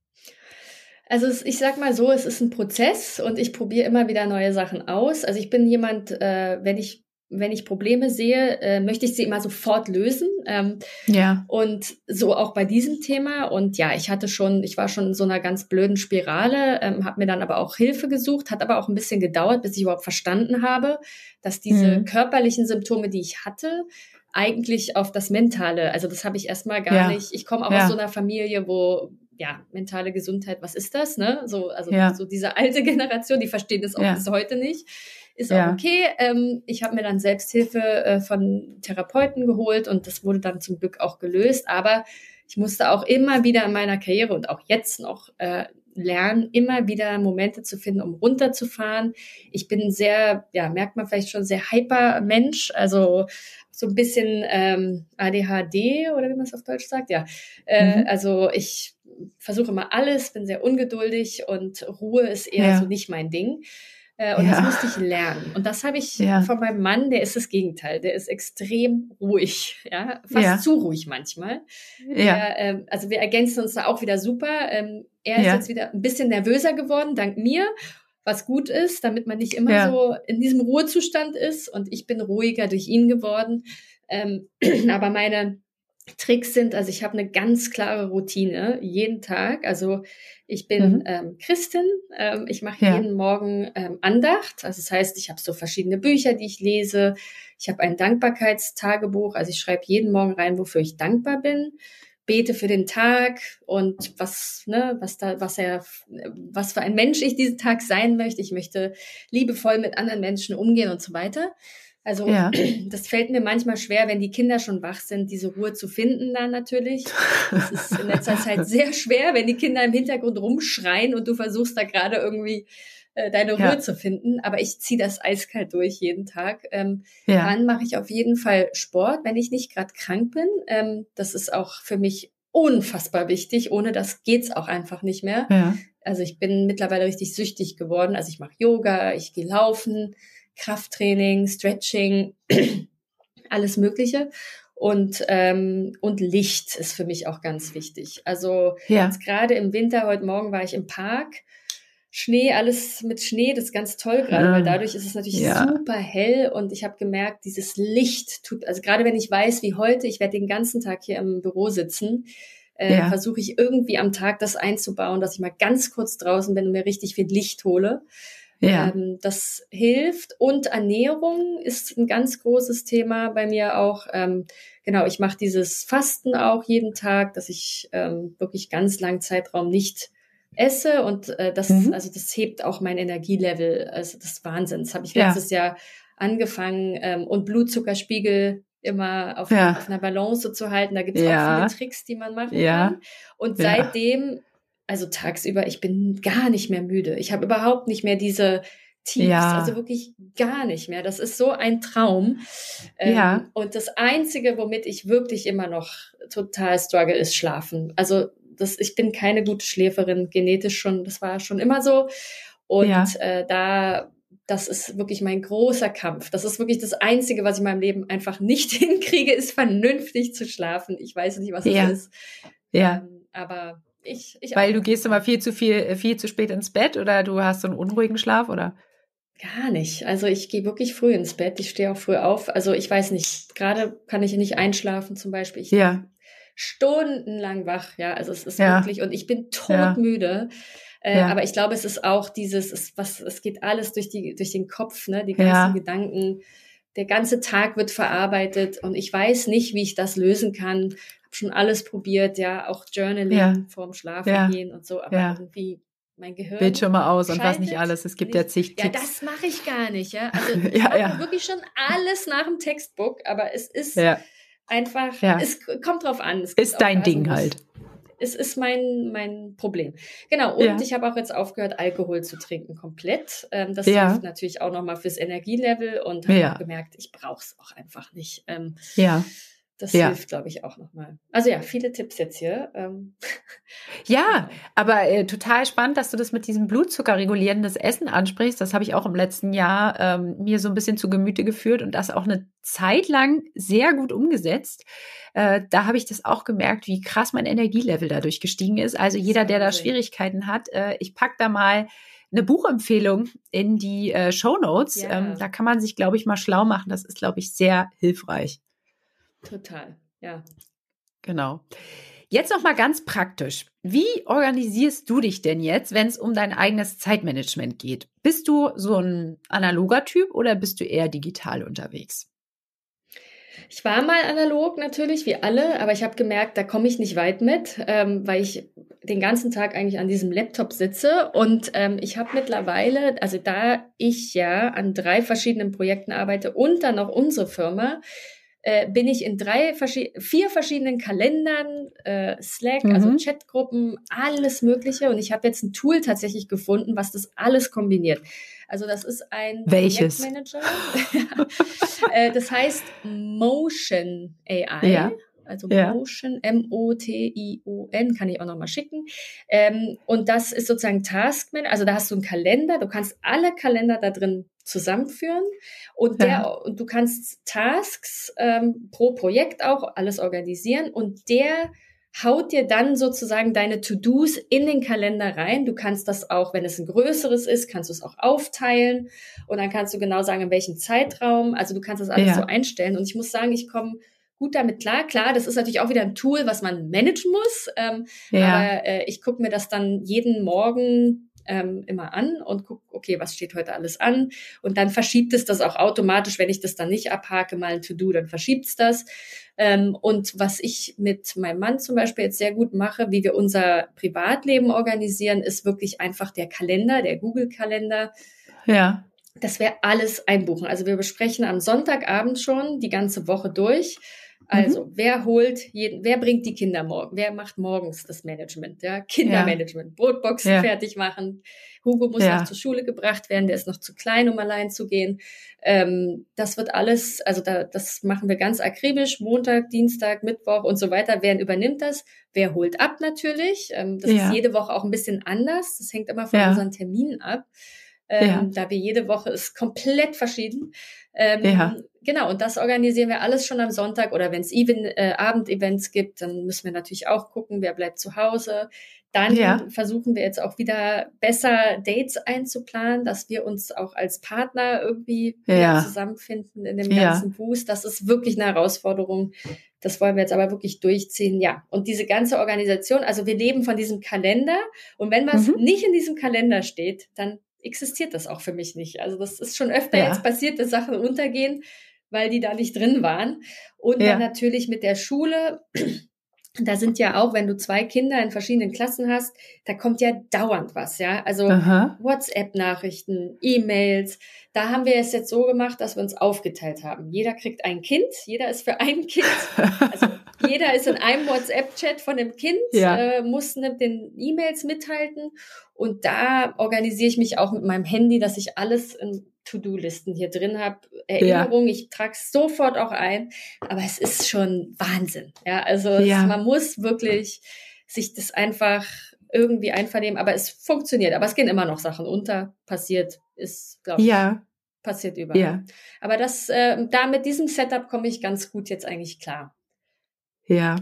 Also ich sag mal so, es ist ein Prozess und ich probiere immer wieder neue Sachen aus. Also ich bin jemand, äh, wenn ich wenn ich Probleme sehe, äh, möchte ich sie immer sofort lösen. Ähm, ja. Und so auch bei diesem Thema. Und ja, ich hatte schon, ich war schon in so einer ganz blöden Spirale, ähm, habe mir dann aber auch Hilfe gesucht, hat aber auch ein bisschen gedauert, bis ich überhaupt verstanden habe, dass diese mhm. körperlichen Symptome, die ich hatte, eigentlich auf das Mentale, also das habe ich erstmal gar ja. nicht. Ich komme auch ja. aus so einer Familie, wo ja, mentale Gesundheit, was ist das, ne? So, also ja. so diese alte Generation, die verstehen das auch ja. bis heute nicht. Ist ja. auch okay. Ähm, ich habe mir dann Selbsthilfe äh, von Therapeuten geholt und das wurde dann zum Glück auch gelöst. Aber ich musste auch immer wieder in meiner Karriere und auch jetzt noch äh, lernen, immer wieder Momente zu finden, um runterzufahren. Ich bin sehr, ja, merkt man vielleicht schon, sehr hyper Mensch, also so ein bisschen ähm, A D H D oder wie man es auf Deutsch sagt, ja. Äh, mhm. Also ich versuche immer alles, bin sehr ungeduldig und Ruhe ist eher ja. so nicht mein Ding. Äh, und ja. das musste ich lernen. Und das habe ich ja. von meinem Mann, der ist das Gegenteil. Der ist extrem ruhig, ja, fast ja. zu ruhig manchmal. Ja. Der, ähm, also wir ergänzen uns da auch wieder super. Ähm, er ist ja. jetzt wieder ein bisschen nervöser geworden, dank mir, was gut ist, damit man nicht immer ja. so in diesem Ruhezustand ist. Und ich bin ruhiger durch ihn geworden. Ähm, aber meine Tricks sind, also ich habe eine ganz klare Routine jeden Tag. Also ich bin mhm. ähm, Christin, ähm, ich mache ja. jeden Morgen ähm, Andacht. Also das heißt, ich habe so verschiedene Bücher, die ich lese. Ich habe ein Dankbarkeitstagebuch. Also ich schreibe jeden Morgen rein, wofür ich dankbar bin. Bete für den Tag und was, ne, was da, was er, was für ein Mensch ich diesen Tag sein möchte. Ich möchte liebevoll mit anderen Menschen umgehen und so weiter. Also ja. das fällt mir manchmal schwer, wenn die Kinder schon wach sind, diese Ruhe zu finden dann natürlich. Das ist in letzter Zeit sehr schwer, wenn die Kinder im Hintergrund rumschreien und du versuchst da gerade irgendwie äh, deine Ruhe ja. zu finden. Aber ich ziehe das eiskalt durch jeden Tag. Ähm, ja. Dann mache ich auf jeden Fall Sport, wenn ich nicht gerade krank bin. Ähm, das ist auch für mich unfassbar wichtig. Ohne das geht's auch einfach nicht mehr. Ja. Also ich bin mittlerweile richtig süchtig geworden. Also ich mache Yoga, ich gehe laufen, Krafttraining, Stretching, alles Mögliche. Und, ähm, und Licht ist für mich auch ganz wichtig. Also ja. jetzt gerade im Winter, heute Morgen war ich im Park, Schnee, alles mit Schnee, das ist ganz toll gerade, ja. weil dadurch ist es natürlich ja. super hell und ich habe gemerkt, dieses Licht tut, also gerade wenn ich weiß, wie heute, ich werde den ganzen Tag hier im Büro sitzen, äh, ja. versuche ich irgendwie am Tag das einzubauen, dass ich mal ganz kurz draußen bin und mir richtig viel Licht hole. Ja. Ähm, das hilft und Ernährung ist ein ganz großes Thema bei mir auch. Ähm, genau, ich mache dieses Fasten auch jeden Tag, dass ich ähm, wirklich ganz langen Zeitraum nicht esse und äh, das, mhm. also das hebt auch mein Energielevel. Also das ist Wahnsinn. Das habe ich ja. letztes Jahr angefangen ähm, und Blutzuckerspiegel immer auf, ja. auf einer Balance so zu halten. Da gibt es ja. auch viele Tricks, die man machen ja. kann. Und ja. seitdem also tagsüber, ich bin gar nicht mehr müde. Ich habe überhaupt nicht mehr diese Tiefs, ja. also wirklich gar nicht mehr. Das ist so ein Traum. Ähm, ja. Und das Einzige, womit ich wirklich immer noch total struggle, ist Schlafen. Also das, ich bin keine gute Schläferin, genetisch schon, das war schon immer so. Und ja. äh, da, das ist wirklich mein großer Kampf. Das ist wirklich das Einzige, was ich in meinem Leben einfach nicht hinkriege, ist vernünftig zu schlafen. Ich weiß nicht, was ja. es ist. Ja. Ähm, aber Ich, ich Weil auch. du gehst immer viel zu viel, viel zu spät ins Bett oder du hast so einen unruhigen Schlaf, oder? Gar nicht. Also ich gehe wirklich früh ins Bett. Ich stehe auch früh auf. Also ich weiß nicht, gerade kann ich nicht einschlafen zum Beispiel. Ich ja. bin stundenlang wach. Ja, also es ist ja. wirklich, und ich bin todmüde. Ja. Äh, ja. Aber ich glaube, es ist auch dieses, es, was, es geht alles durch die, durch den Kopf, ne, die ganzen ja. Gedanken. Der ganze Tag wird verarbeitet und ich weiß nicht, wie ich das lösen kann. schon alles probiert, ja, auch Journaling Ja. vorm Schlafengehen ja. und so, aber ja. irgendwie mein Gehirn Bildschirme aus und was nicht alles. Es gibt ja zig Ja, Tipps. das mache ich gar nicht. Ja, also ich ja, mache ja. wirklich schon alles nach dem Textbook, aber es ist ja. einfach, ja. es kommt drauf an. Es ist dein Phasen, Ding halt. Es ist mein, mein Problem. Genau, und ja. ich habe auch jetzt aufgehört, Alkohol zu trinken komplett. Ähm, das ja. hilft natürlich auch nochmal fürs Energielevel und habe ja. auch gemerkt, ich brauche es auch einfach nicht. Ähm, ja. Das ja. hilft, glaube ich, auch nochmal. Also ja, viele Tipps jetzt hier. Ähm. Ja, aber äh, total spannend, dass du das mit diesem blutzuckerregulierendes Essen ansprichst. Das habe ich auch im letzten Jahr ähm, mir so ein bisschen zu Gemüte geführt und das auch eine Zeit lang sehr gut umgesetzt. Äh, da habe ich das auch gemerkt, wie krass mein Energielevel dadurch gestiegen ist. Also jeder, der da Schwierigkeiten hat, äh, ich pack da mal eine Buchempfehlung in die äh, Shownotes. Ja. Ähm, da kann man sich, glaube ich, mal schlau machen. Das ist, glaube ich, sehr hilfreich. Total, ja. Genau. Jetzt noch mal ganz praktisch. Wie organisierst du dich denn jetzt, wenn es um dein eigenes Zeitmanagement geht? Bist du so ein analoger Typ oder bist du eher digital unterwegs? Ich war mal analog natürlich, wie alle, aber ich habe gemerkt, da komme ich nicht weit mit, ähm, weil ich den ganzen Tag eigentlich an diesem Laptop sitze und ähm, ich habe mittlerweile, also da ich ja an drei verschiedenen Projekten arbeite und dann noch unsere Firma, äh, bin ich in drei, verschi- vier verschiedenen Kalendern, äh, Slack, Mhm. also Chatgruppen, alles Mögliche. Und ich habe jetzt ein Tool tatsächlich gefunden, was das alles kombiniert. Also das ist ein Welches? Projektmanager. äh, das heißt Motion A I. Ja. Also Ja. Motion, M O T I O N, kann ich auch nochmal schicken. Ähm, und das ist sozusagen Taskman, also da hast du einen Kalender, du kannst alle Kalender da drin zusammenführen und der Ja. und du kannst Tasks ähm, pro Projekt auch alles organisieren und der haut dir dann sozusagen deine To-Dos in den Kalender rein. Du kannst das auch, wenn es ein größeres ist, kannst du es auch aufteilen und dann kannst du genau sagen, in welchem Zeitraum. Also du kannst das alles Ja. so einstellen und ich muss sagen, ich komme gut damit klar. Klar, das ist natürlich auch wieder ein Tool, was man managen muss, ähm, Ja. aber äh, ich gucke mir das dann jeden Morgen ähm, immer an und gucke, okay, was steht heute alles an? Und dann verschiebt es das auch automatisch, wenn ich das dann nicht abhake, mal ein To-Do, dann verschiebt es das. Ähm, und was ich mit meinem Mann zum Beispiel jetzt sehr gut mache, wie wir unser Privatleben organisieren, ist wirklich einfach der Kalender, der Google-Kalender. Ja. Dass wir alles einbuchen. Also wir besprechen am Sonntagabend schon die ganze Woche durch. Also mhm. wer holt jeden, wer bringt die Kinder morgen? Wer macht morgens das Management? Ja, Kindermanagement, ja. Brotboxen ja. fertig machen. Hugo muss ja. noch zur Schule gebracht werden, der ist noch zu klein, um allein zu gehen. Ähm, das wird alles, also da, das machen wir ganz akribisch. Montag, Dienstag, Mittwoch und so weiter. Wer übernimmt das? Wer holt ab natürlich? Ähm, das ja. ist jede Woche auch ein bisschen anders. Das hängt immer von ja. unseren Terminen ab. Ähm, ja. Da wir jede Woche ist komplett verschieden. Ähm, ja. Genau, und das organisieren wir alles schon am Sonntag oder wenn es Even, äh, Abendevents gibt, dann müssen wir natürlich auch gucken, wer bleibt zu Hause. Dann ja. versuchen wir jetzt auch wieder besser Dates einzuplanen, dass wir uns auch als Partner irgendwie ja. zusammenfinden in dem ganzen ja. Boost. Das ist wirklich eine Herausforderung. Das wollen wir jetzt aber wirklich durchziehen. Ja, und diese ganze Organisation, also wir leben von diesem Kalender und wenn was mhm. nicht in diesem Kalender steht, dann existiert das auch für mich nicht. Also das ist schon öfter ja. jetzt passiert, dass Sachen untergehen, weil die da nicht drin waren. Und ja. dann natürlich mit der Schule, da sind ja auch, wenn du zwei Kinder in verschiedenen Klassen hast, da kommt ja dauernd was, ja. Also Aha. WhatsApp-Nachrichten, E-Mails. Da haben wir es jetzt so gemacht, dass wir uns aufgeteilt haben. Jeder kriegt ein Kind, jeder ist für ein Kind. Also jeder ist in einem WhatsApp-Chat von dem Kind, ja. äh, muss mit den E-Mails mithalten. Und da organisiere ich mich auch mit meinem Handy, dass ich alles in To-Do-Listen hier drin habe. Erinnerungen, ja. ich trage es sofort auch ein. Aber es ist schon Wahnsinn. Ja, also ja. es, man muss wirklich sich das einfach irgendwie einvernehmen. Aber es funktioniert. Aber es gehen immer noch Sachen unter. Passiert ist, glaube ich, ja. passiert überall. Ja. Aber das, äh, da mit diesem Setup komme ich ganz gut jetzt eigentlich klar. Ja.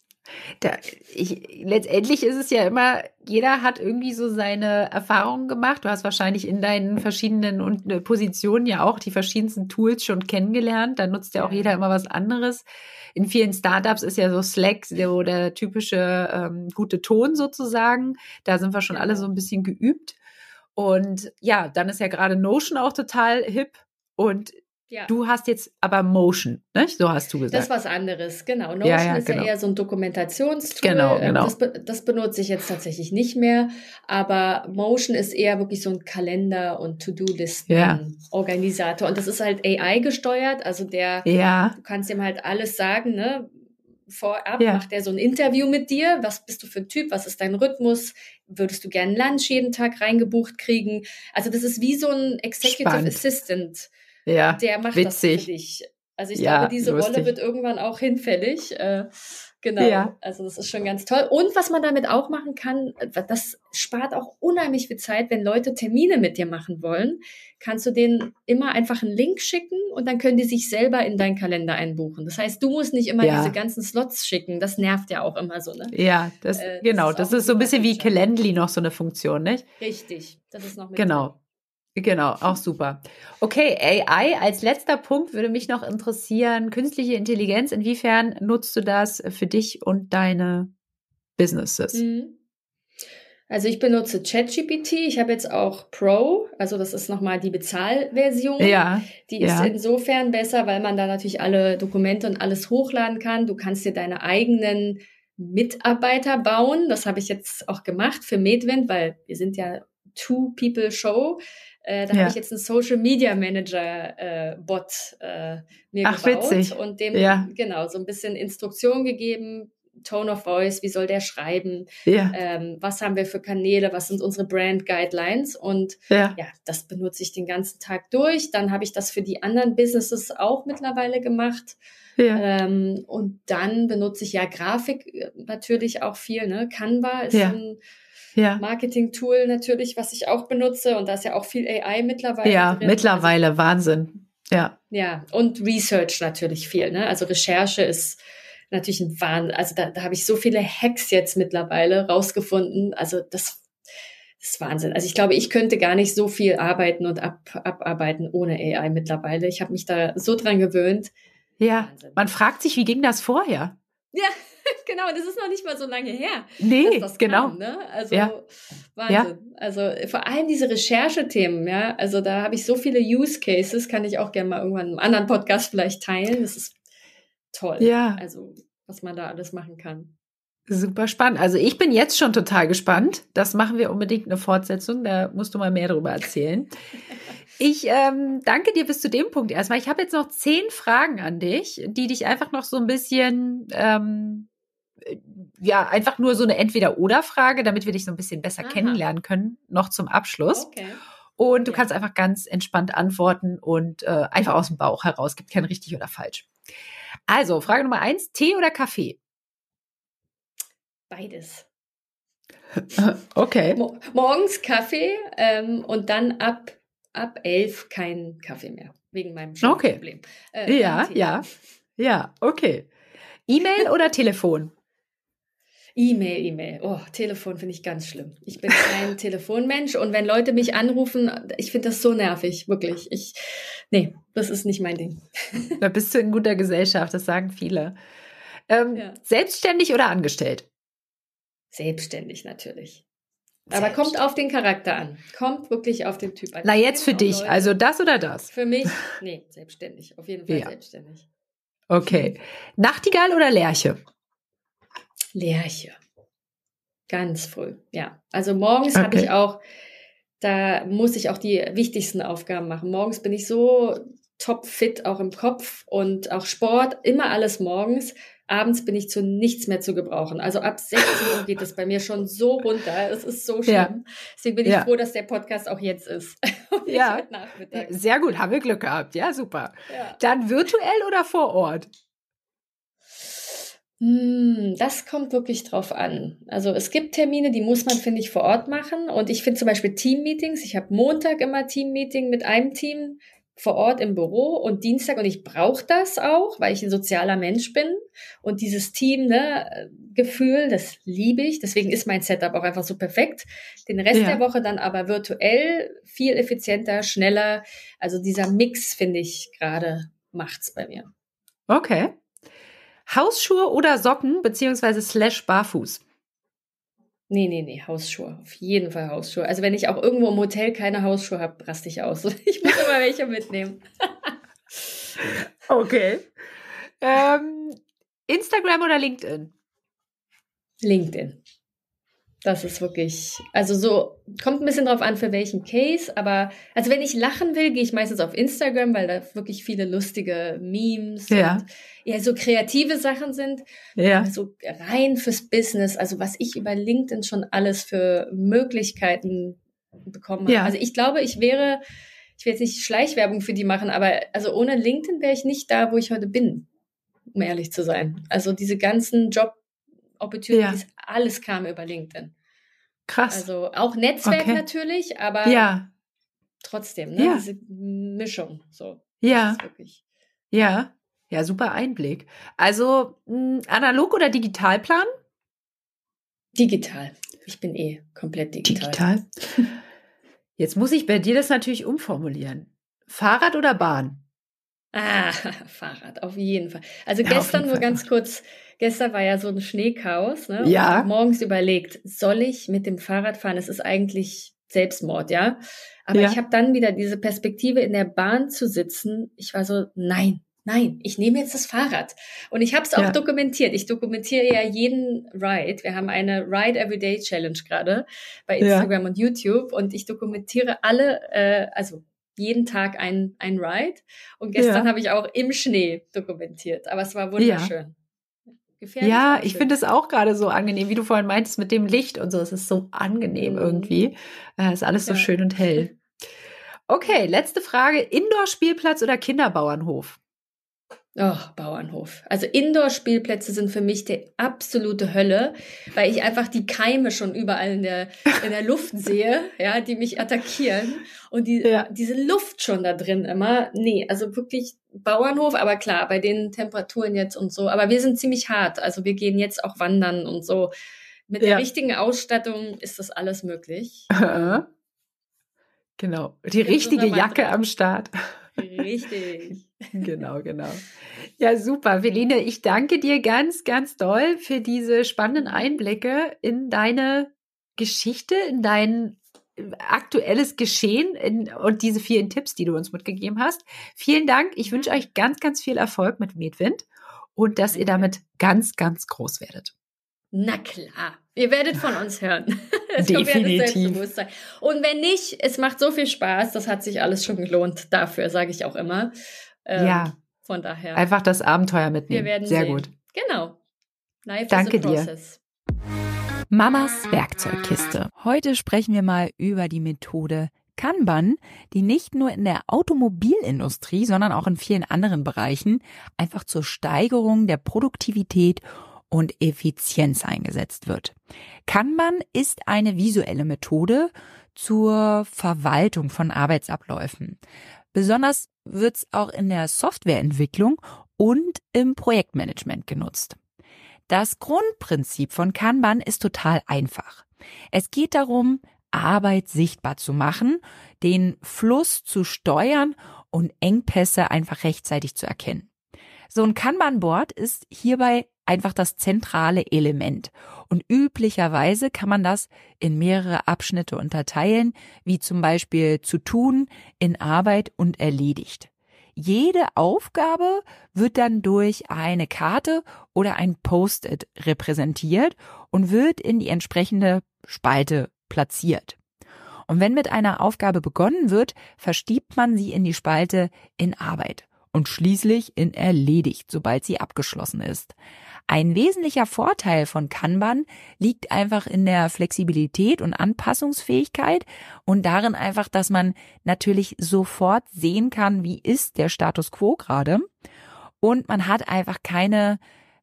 Da, ich, letztendlich ist es ja immer, jeder hat irgendwie so seine Erfahrungen gemacht. Du hast wahrscheinlich in deinen verschiedenen und, äh, Positionen ja auch die verschiedensten Tools schon kennengelernt. Da nutzt ja auch jeder immer was anderes. In vielen Startups ist ja so Slack so der typische ähm, gute Ton sozusagen. Da sind wir schon ja. alle so ein bisschen geübt. Und ja, dann ist ja gerade Notion auch total hip. Und Ja. Du hast jetzt aber Motion, ne? So hast du gesagt. Das ist was anderes, genau. Notion Ja, ja, ist genau. ja eher so ein Dokumentationstool. Genau, Ähm, genau. Das, be- das benutze ich jetzt tatsächlich nicht mehr. Aber Motion ist eher wirklich so ein Kalender- und Ja. To-Do-Listen-Organisator. Und das ist halt A I gesteuert. Also der, Ja, du kannst ihm halt alles sagen, ne? Vorab ja, macht er so ein Interview mit dir. Was bist du für ein Typ? Was ist dein Rhythmus? Würdest du gern Lunch jeden Tag reingebucht kriegen? Also das ist wie so ein Executive spannend. Assistant. Ja, Der macht das für witzig. dich. Also ich Ja, glaube, diese Rolle lustig. wird irgendwann auch hinfällig. Äh, genau. Ja. Also das ist schon ganz toll. Und was man damit auch machen kann, das spart auch unheimlich viel Zeit, wenn Leute Termine mit dir machen wollen, kannst du denen immer einfach einen Link schicken und dann können die sich selber in deinen Kalender einbuchen. Das heißt, du musst nicht immer Ja. diese ganzen Slots schicken. Das nervt ja auch immer so, ne? Ja, das, Äh, das genau, ist das auch ein ist so ein super bisschen wie Feature. Calendly noch so eine Funktion, nicht? Richtig. Das ist noch mit Genau. drin. Genau, auch super. Okay, A I als letzter Punkt würde mich noch interessieren. Künstliche Intelligenz, inwiefern nutzt du das für dich und deine Businesses? Mhm. Also ich benutze ChatGPT. Ich habe jetzt auch Pro, also das ist nochmal die Bezahlversion. Ja, Die ist ja, insofern besser, weil man da natürlich alle Dokumente und alles hochladen kann. Du kannst dir deine eigenen Mitarbeiter bauen. Das habe ich jetzt auch gemacht für Medwind, weil wir sind ja Two-People-Show. Äh, da habe ich ja. jetzt einen Social Media Manager äh, Bot äh, mir Ach, gebaut witzig. und dem Ja, genau so ein bisschen Instruktion gegeben, Tone of Voice, wie soll der schreiben, ja, ähm, was haben wir für Kanäle, was sind unsere Brand Guidelines und ja, ja, das benutze ich den ganzen Tag durch. Dann habe ich das für die anderen Businesses auch mittlerweile gemacht. ja, Ähm, und dann benutze ich ja Grafik äh, natürlich auch viel. Ne? Canva ist so ja, ein ja. Marketing-Tool natürlich, was ich auch benutze. Und da ist ja auch viel A I mittlerweile Ja, drin. mittlerweile Wahnsinn. Ja, Also, ja, und Research natürlich viel. Ne? Also Recherche ist natürlich ein Wahnsinn. Also da, da habe ich so viele Hacks jetzt mittlerweile rausgefunden. Also das, das ist Wahnsinn. Also ich glaube, ich könnte gar nicht so viel arbeiten und ab, abarbeiten ohne A I mittlerweile. Ich habe mich da so dran gewöhnt. ja. Wahnsinn. Man fragt sich, wie ging das vorher? Ja, genau. Das ist noch nicht mal so lange her, Nee, dass das genau. kam. Ne? Also Ja, ja, Wahnsinn. Also vor allem diese Recherchethemen, ja. Also da habe ich so viele Use Cases, kann ich auch gerne mal irgendwann in einem anderen Podcast vielleicht teilen. Das ist toll. ja. Also was man da alles machen kann. Super spannend. Also ich bin jetzt schon total gespannt. Das machen wir unbedingt eine Fortsetzung. Da musst du mal mehr darüber erzählen. Ich ähm, danke dir bis zu dem Punkt erstmal. Ich habe jetzt noch zehn Fragen an dich, die dich einfach noch so ein bisschen, ähm, ja, einfach nur so eine Entweder-Oder-Frage, damit wir dich so ein bisschen besser Aha. kennenlernen können, noch zum Abschluss. Okay. Und du Ja. kannst einfach ganz entspannt antworten und äh, einfach aus dem Bauch heraus. Gibt kein richtig oder falsch. Also, Frage Nummer eins, Tee oder Kaffee? Beides. Okay. Mo morgens Kaffee ähm, und dann ab, ab elf kein Kaffee mehr. Wegen meinem Okay. Problem. Äh, Ja, kein Tee. ja, ja, okay. E-Mail oder Telefon? E-Mail, E-Mail. Oh, Telefon finde ich ganz schlimm. Ich bin kein Telefonmensch und wenn Leute mich anrufen, ich finde das so nervig, wirklich. Ich, nee, das ist nicht mein Ding. Da bist du in guter Gesellschaft, das sagen viele. Ähm, Ja. Selbstständig oder angestellt? Selbstständig natürlich. Aber kommt auf den Charakter an. Kommt wirklich auf den Typ an. Na, Ich jetzt für kenne auch dich, Leute- also das oder das? Für mich, nee, selbstständig. Auf jeden Fall Ja. selbstständig. Okay. Nachtigall oder Lerche? Lerche. Ganz früh, ja. Also morgens Okay. habe ich auch, da muss ich auch die wichtigsten Aufgaben machen. Morgens bin ich so topfit, auch im Kopf und auch Sport, immer alles morgens. Abends bin ich zu nichts mehr zu gebrauchen. Also ab sechzehn Uhr geht es bei mir schon so runter. Es ist so schlimm. Ja. Deswegen bin ich Ja. froh, dass der Podcast auch jetzt ist. Und nicht Ja. heute Nachmittag. Sehr gut, haben wir Glück gehabt. Ja, super. Ja. Dann virtuell oder vor Ort? Hm, das kommt wirklich drauf an. Also es gibt Termine, die muss man, finde ich, vor Ort machen. Und ich finde zum Beispiel Teammeetings. Ich habe Montag immer Teammeeting mit einem Team vor Ort im Büro und Dienstag. Und ich brauche das auch, weil ich ein sozialer Mensch bin. Und dieses Team, ne, Gefühl, das liebe ich. Deswegen ist mein Setup auch einfach so perfekt. Den Rest Ja. der Woche dann aber virtuell, viel effizienter, schneller. Also dieser Mix, finde ich, gerade macht's bei mir. Okay. Hausschuhe oder Socken, beziehungsweise slash barfuß? Nee, nee, nee, Hausschuhe. Auf jeden Fall Hausschuhe. Also wenn ich auch irgendwo im Hotel keine Hausschuhe habe, raste ich aus. Ich muss immer welche mitnehmen. Okay. Ähm, Instagram oder LinkedIn? LinkedIn. Das ist wirklich, also so, kommt ein bisschen drauf an, für welchen Case, aber, also wenn ich lachen will, gehe ich meistens auf Instagram, weil da wirklich viele lustige Memes Ja. und eher so kreative Sachen sind. Ja. Aber so rein fürs Business, also was ich über LinkedIn schon alles für Möglichkeiten bekommen habe. Ja. Also ich glaube, ich wäre, ich will jetzt nicht Schleichwerbung für die machen, aber also ohne LinkedIn wäre ich nicht da, wo ich heute bin, um ehrlich zu sein. Also diese ganzen Job Opportunities, ja. Alles kam über LinkedIn. Krass. Also auch Netzwerk okay. natürlich, aber ja. trotzdem, ne? Ja. Diese Mischung. So. Ja. Ja. Ja, super Einblick. Also mh, analog oder Digitalplan? Digital. Ich bin eh komplett digital. Digital. Jetzt muss ich bei dir das natürlich umformulieren. Fahrrad oder Bahn? Ah, Fahrrad, auf jeden Fall. Also ja, gestern nur ganz kurz, gestern war ja so ein Schneechaos, ne? Ja. Und ich habe morgens überlegt, soll ich mit dem Fahrrad fahren? Es ist eigentlich Selbstmord, ja. Aber ja. ich habe dann wieder diese Perspektive, in der Bahn zu sitzen. Ich war so, nein, nein, ich nehme jetzt das Fahrrad. Und ich habe es auch ja. dokumentiert. Ich dokumentiere ja jeden Ride. Wir haben eine Ride Everyday Challenge gerade bei Instagram ja. und YouTube. Und ich dokumentiere alle, äh, also jeden Tag ein, ein Ride. Und gestern ja. habe ich auch im Schnee dokumentiert. Aber es war wunderschön. Ja, Gefährlich ja ich finde es auch gerade so angenehm, wie du vorhin meintest, mit dem Licht und so. Es ist so angenehm mhm. irgendwie. Es ist alles so ja. schön und hell. Okay, letzte Frage. Indoor-Spielplatz oder Kinderbauernhof? Oh, Bauernhof. Also Indoor-Spielplätze sind für mich die absolute Hölle, weil ich einfach die Keime schon überall in der, in der Luft sehe, ja, die mich attackieren und die, ja. diese Luft schon da drin immer. Nee, also wirklich Bauernhof, aber klar, bei den Temperaturen jetzt und so. Aber wir sind ziemlich hart. Also wir gehen jetzt auch wandern und so. Mit ja. der richtigen Ausstattung ist das alles möglich. Genau. Die richtige Jacke am Start. Richtig. Genau, genau. Ja, super. Feline, ich danke dir ganz, ganz doll für diese spannenden Einblicke in deine Geschichte, in dein aktuelles Geschehen in, und diese vielen Tipps, die du uns mitgegeben hast. Vielen Dank. Ich wünsche euch ganz, ganz viel Erfolg mit Medwind und dass ihr damit ganz, ganz groß werdet. Na klar, ihr werdet von uns hören. Definitiv. Und wenn nicht, es macht so viel Spaß, das hat sich alles schon gelohnt. Dafür sage ich auch immer. Ähm, ja, von daher. Einfach das Abenteuer mitnehmen. Wir werden Sehr sehen. gut. Genau. Life Danke is a process. dir. Mamas Werkzeugkiste. Heute sprechen wir mal über die Methode Kanban, die nicht nur in der Automobilindustrie, sondern auch in vielen anderen Bereichen einfach zur Steigerung der Produktivität und Effizienz eingesetzt wird. Kanban ist eine visuelle Methode zur Verwaltung von Arbeitsabläufen. Besonders wird es auch in der Softwareentwicklung und im Projektmanagement genutzt. Das Grundprinzip von Kanban ist total einfach. Es geht darum, Arbeit sichtbar zu machen, den Fluss zu steuern und Engpässe einfach rechtzeitig zu erkennen. So ein Kanban-Board ist hierbei einfach das zentrale Element. Und üblicherweise kann man das in mehrere Abschnitte unterteilen, wie zum Beispiel zu tun, in Arbeit und erledigt. Jede Aufgabe wird dann durch eine Karte oder ein Post-it repräsentiert und wird in die entsprechende Spalte platziert. Und wenn mit einer Aufgabe begonnen wird, verschiebt man sie in die Spalte in Arbeit und schließlich in erledigt, sobald sie abgeschlossen ist. Ein wesentlicher Vorteil von Kanban liegt einfach in der Flexibilität und Anpassungsfähigkeit und darin einfach, dass man natürlich sofort sehen kann, wie ist der Status quo gerade. Und man hat einfach keine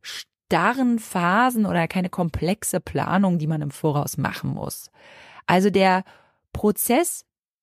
starren Phasen oder keine komplexe Planung, die man im Voraus machen muss. Also der Prozess,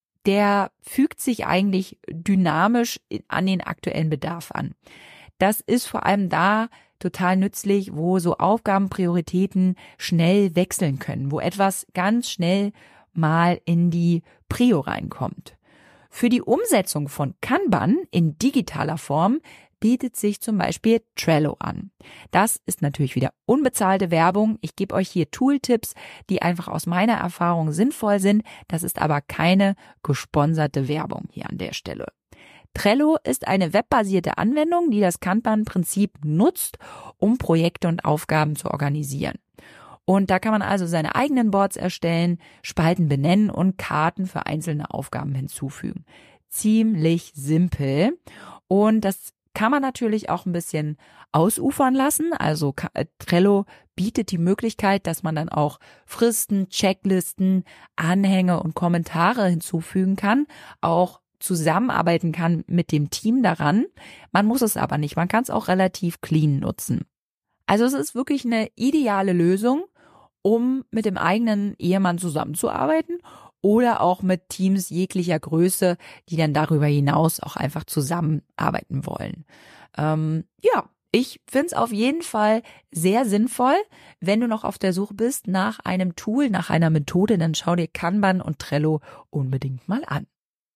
der fügt sich eigentlich dynamisch an den aktuellen Bedarf an. Das ist vor allem da total nützlich, wo so Aufgabenprioritäten schnell wechseln können, wo etwas ganz schnell mal in die Prio reinkommt. Für die Umsetzung von Kanban in digitaler Form bietet sich zum Beispiel Trello an. Das ist natürlich wieder unbezahlte Werbung. Ich gebe euch hier Tooltips, die einfach aus meiner Erfahrung sinnvoll sind. Das ist aber keine gesponserte Werbung hier an der Stelle. Trello ist eine webbasierte Anwendung, die das Kanban-Prinzip nutzt, um Projekte und Aufgaben zu organisieren. Und da kann man also seine eigenen Boards erstellen, Spalten benennen und Karten für einzelne Aufgaben hinzufügen. Ziemlich simpel. Und das kann man natürlich auch ein bisschen ausufern lassen. Also Trello bietet die Möglichkeit, dass man dann auch Fristen, Checklisten, Anhänge und Kommentare hinzufügen kann, auch zusammenarbeiten kann mit dem Team daran. Man muss es aber nicht. Man kann es auch relativ clean nutzen. Also es ist wirklich eine ideale Lösung, um mit dem eigenen Ehemann zusammenzuarbeiten oder auch mit Teams jeglicher Größe, die dann darüber hinaus auch einfach zusammenarbeiten wollen. Ähm, ja, ich finde es auf jeden Fall sehr sinnvoll. Wenn du noch auf der Suche bist nach einem Tool, nach einer Methode, dann schau dir Kanban und Trello unbedingt mal an.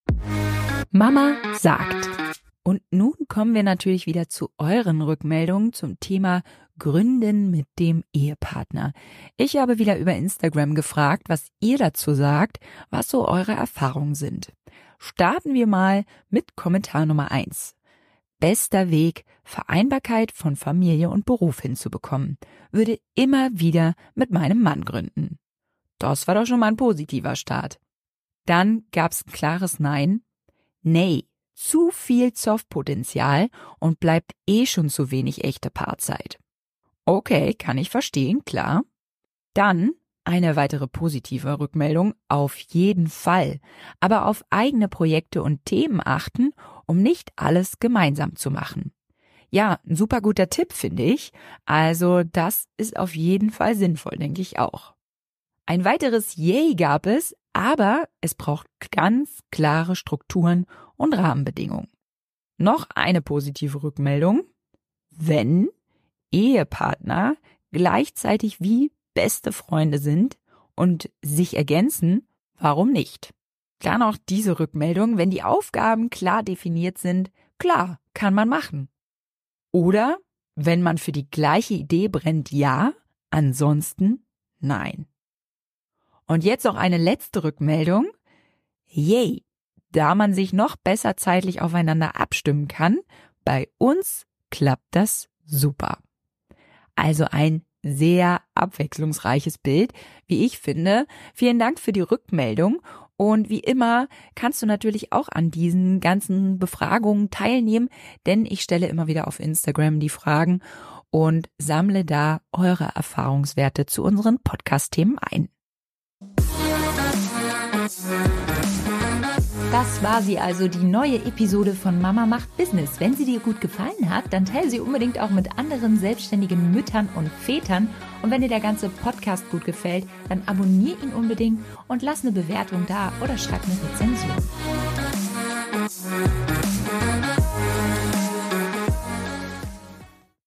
Mama sagt. Und nun kommen wir natürlich wieder zu euren Rückmeldungen zum Thema Gründen mit dem Ehepartner. Ich habe wieder über Instagram gefragt, was ihr dazu sagt, was so eure Erfahrungen sind. Starten wir mal mit Kommentar Nummer eins. Bester Weg, Vereinbarkeit von Familie und Beruf hinzubekommen. Würde immer wieder mit meinem Mann gründen. Das war doch schon mal ein positiver Start. Dann gab's ein klares Nein. Nee, zu viel Zoff-Potenzial und bleibt eh schon zu wenig echte Paarzeit. Okay, kann ich verstehen, klar. Dann eine weitere positive Rückmeldung, auf jeden Fall, aber auf eigene Projekte und Themen achten, um nicht alles gemeinsam zu machen. Ja, ein super guter Tipp, finde ich. Also das ist auf jeden Fall sinnvoll, denke ich auch. Ein weiteres Yay gab es, aber es braucht ganz klare Strukturen und Rahmenbedingungen. Noch eine positive Rückmeldung. Wenn Ehepartner gleichzeitig wie beste Freunde sind und sich ergänzen, warum nicht? Dann auch diese Rückmeldung, wenn die Aufgaben klar definiert sind, klar, kann man machen. Oder wenn man für die gleiche Idee brennt, ja, ansonsten nein. Und jetzt noch eine letzte Rückmeldung. Yay, da man sich noch besser zeitlich aufeinander abstimmen kann, bei uns klappt das super. Also ein sehr abwechslungsreiches Bild, wie ich finde. Vielen Dank für die Rückmeldung. Und wie immer kannst du natürlich auch an diesen ganzen Befragungen teilnehmen, denn ich stelle immer wieder auf Instagram die Fragen und sammle da eure Erfahrungswerte zu unseren Podcast-Themen ein. Das war sie also, die neue Episode von Mama macht Business. Wenn sie dir gut gefallen hat, dann teile sie unbedingt auch mit anderen selbstständigen Müttern und Vätern. Und wenn dir der ganze Podcast gut gefällt, dann abonniere ihn unbedingt und lass eine Bewertung da oder schreib eine Rezension.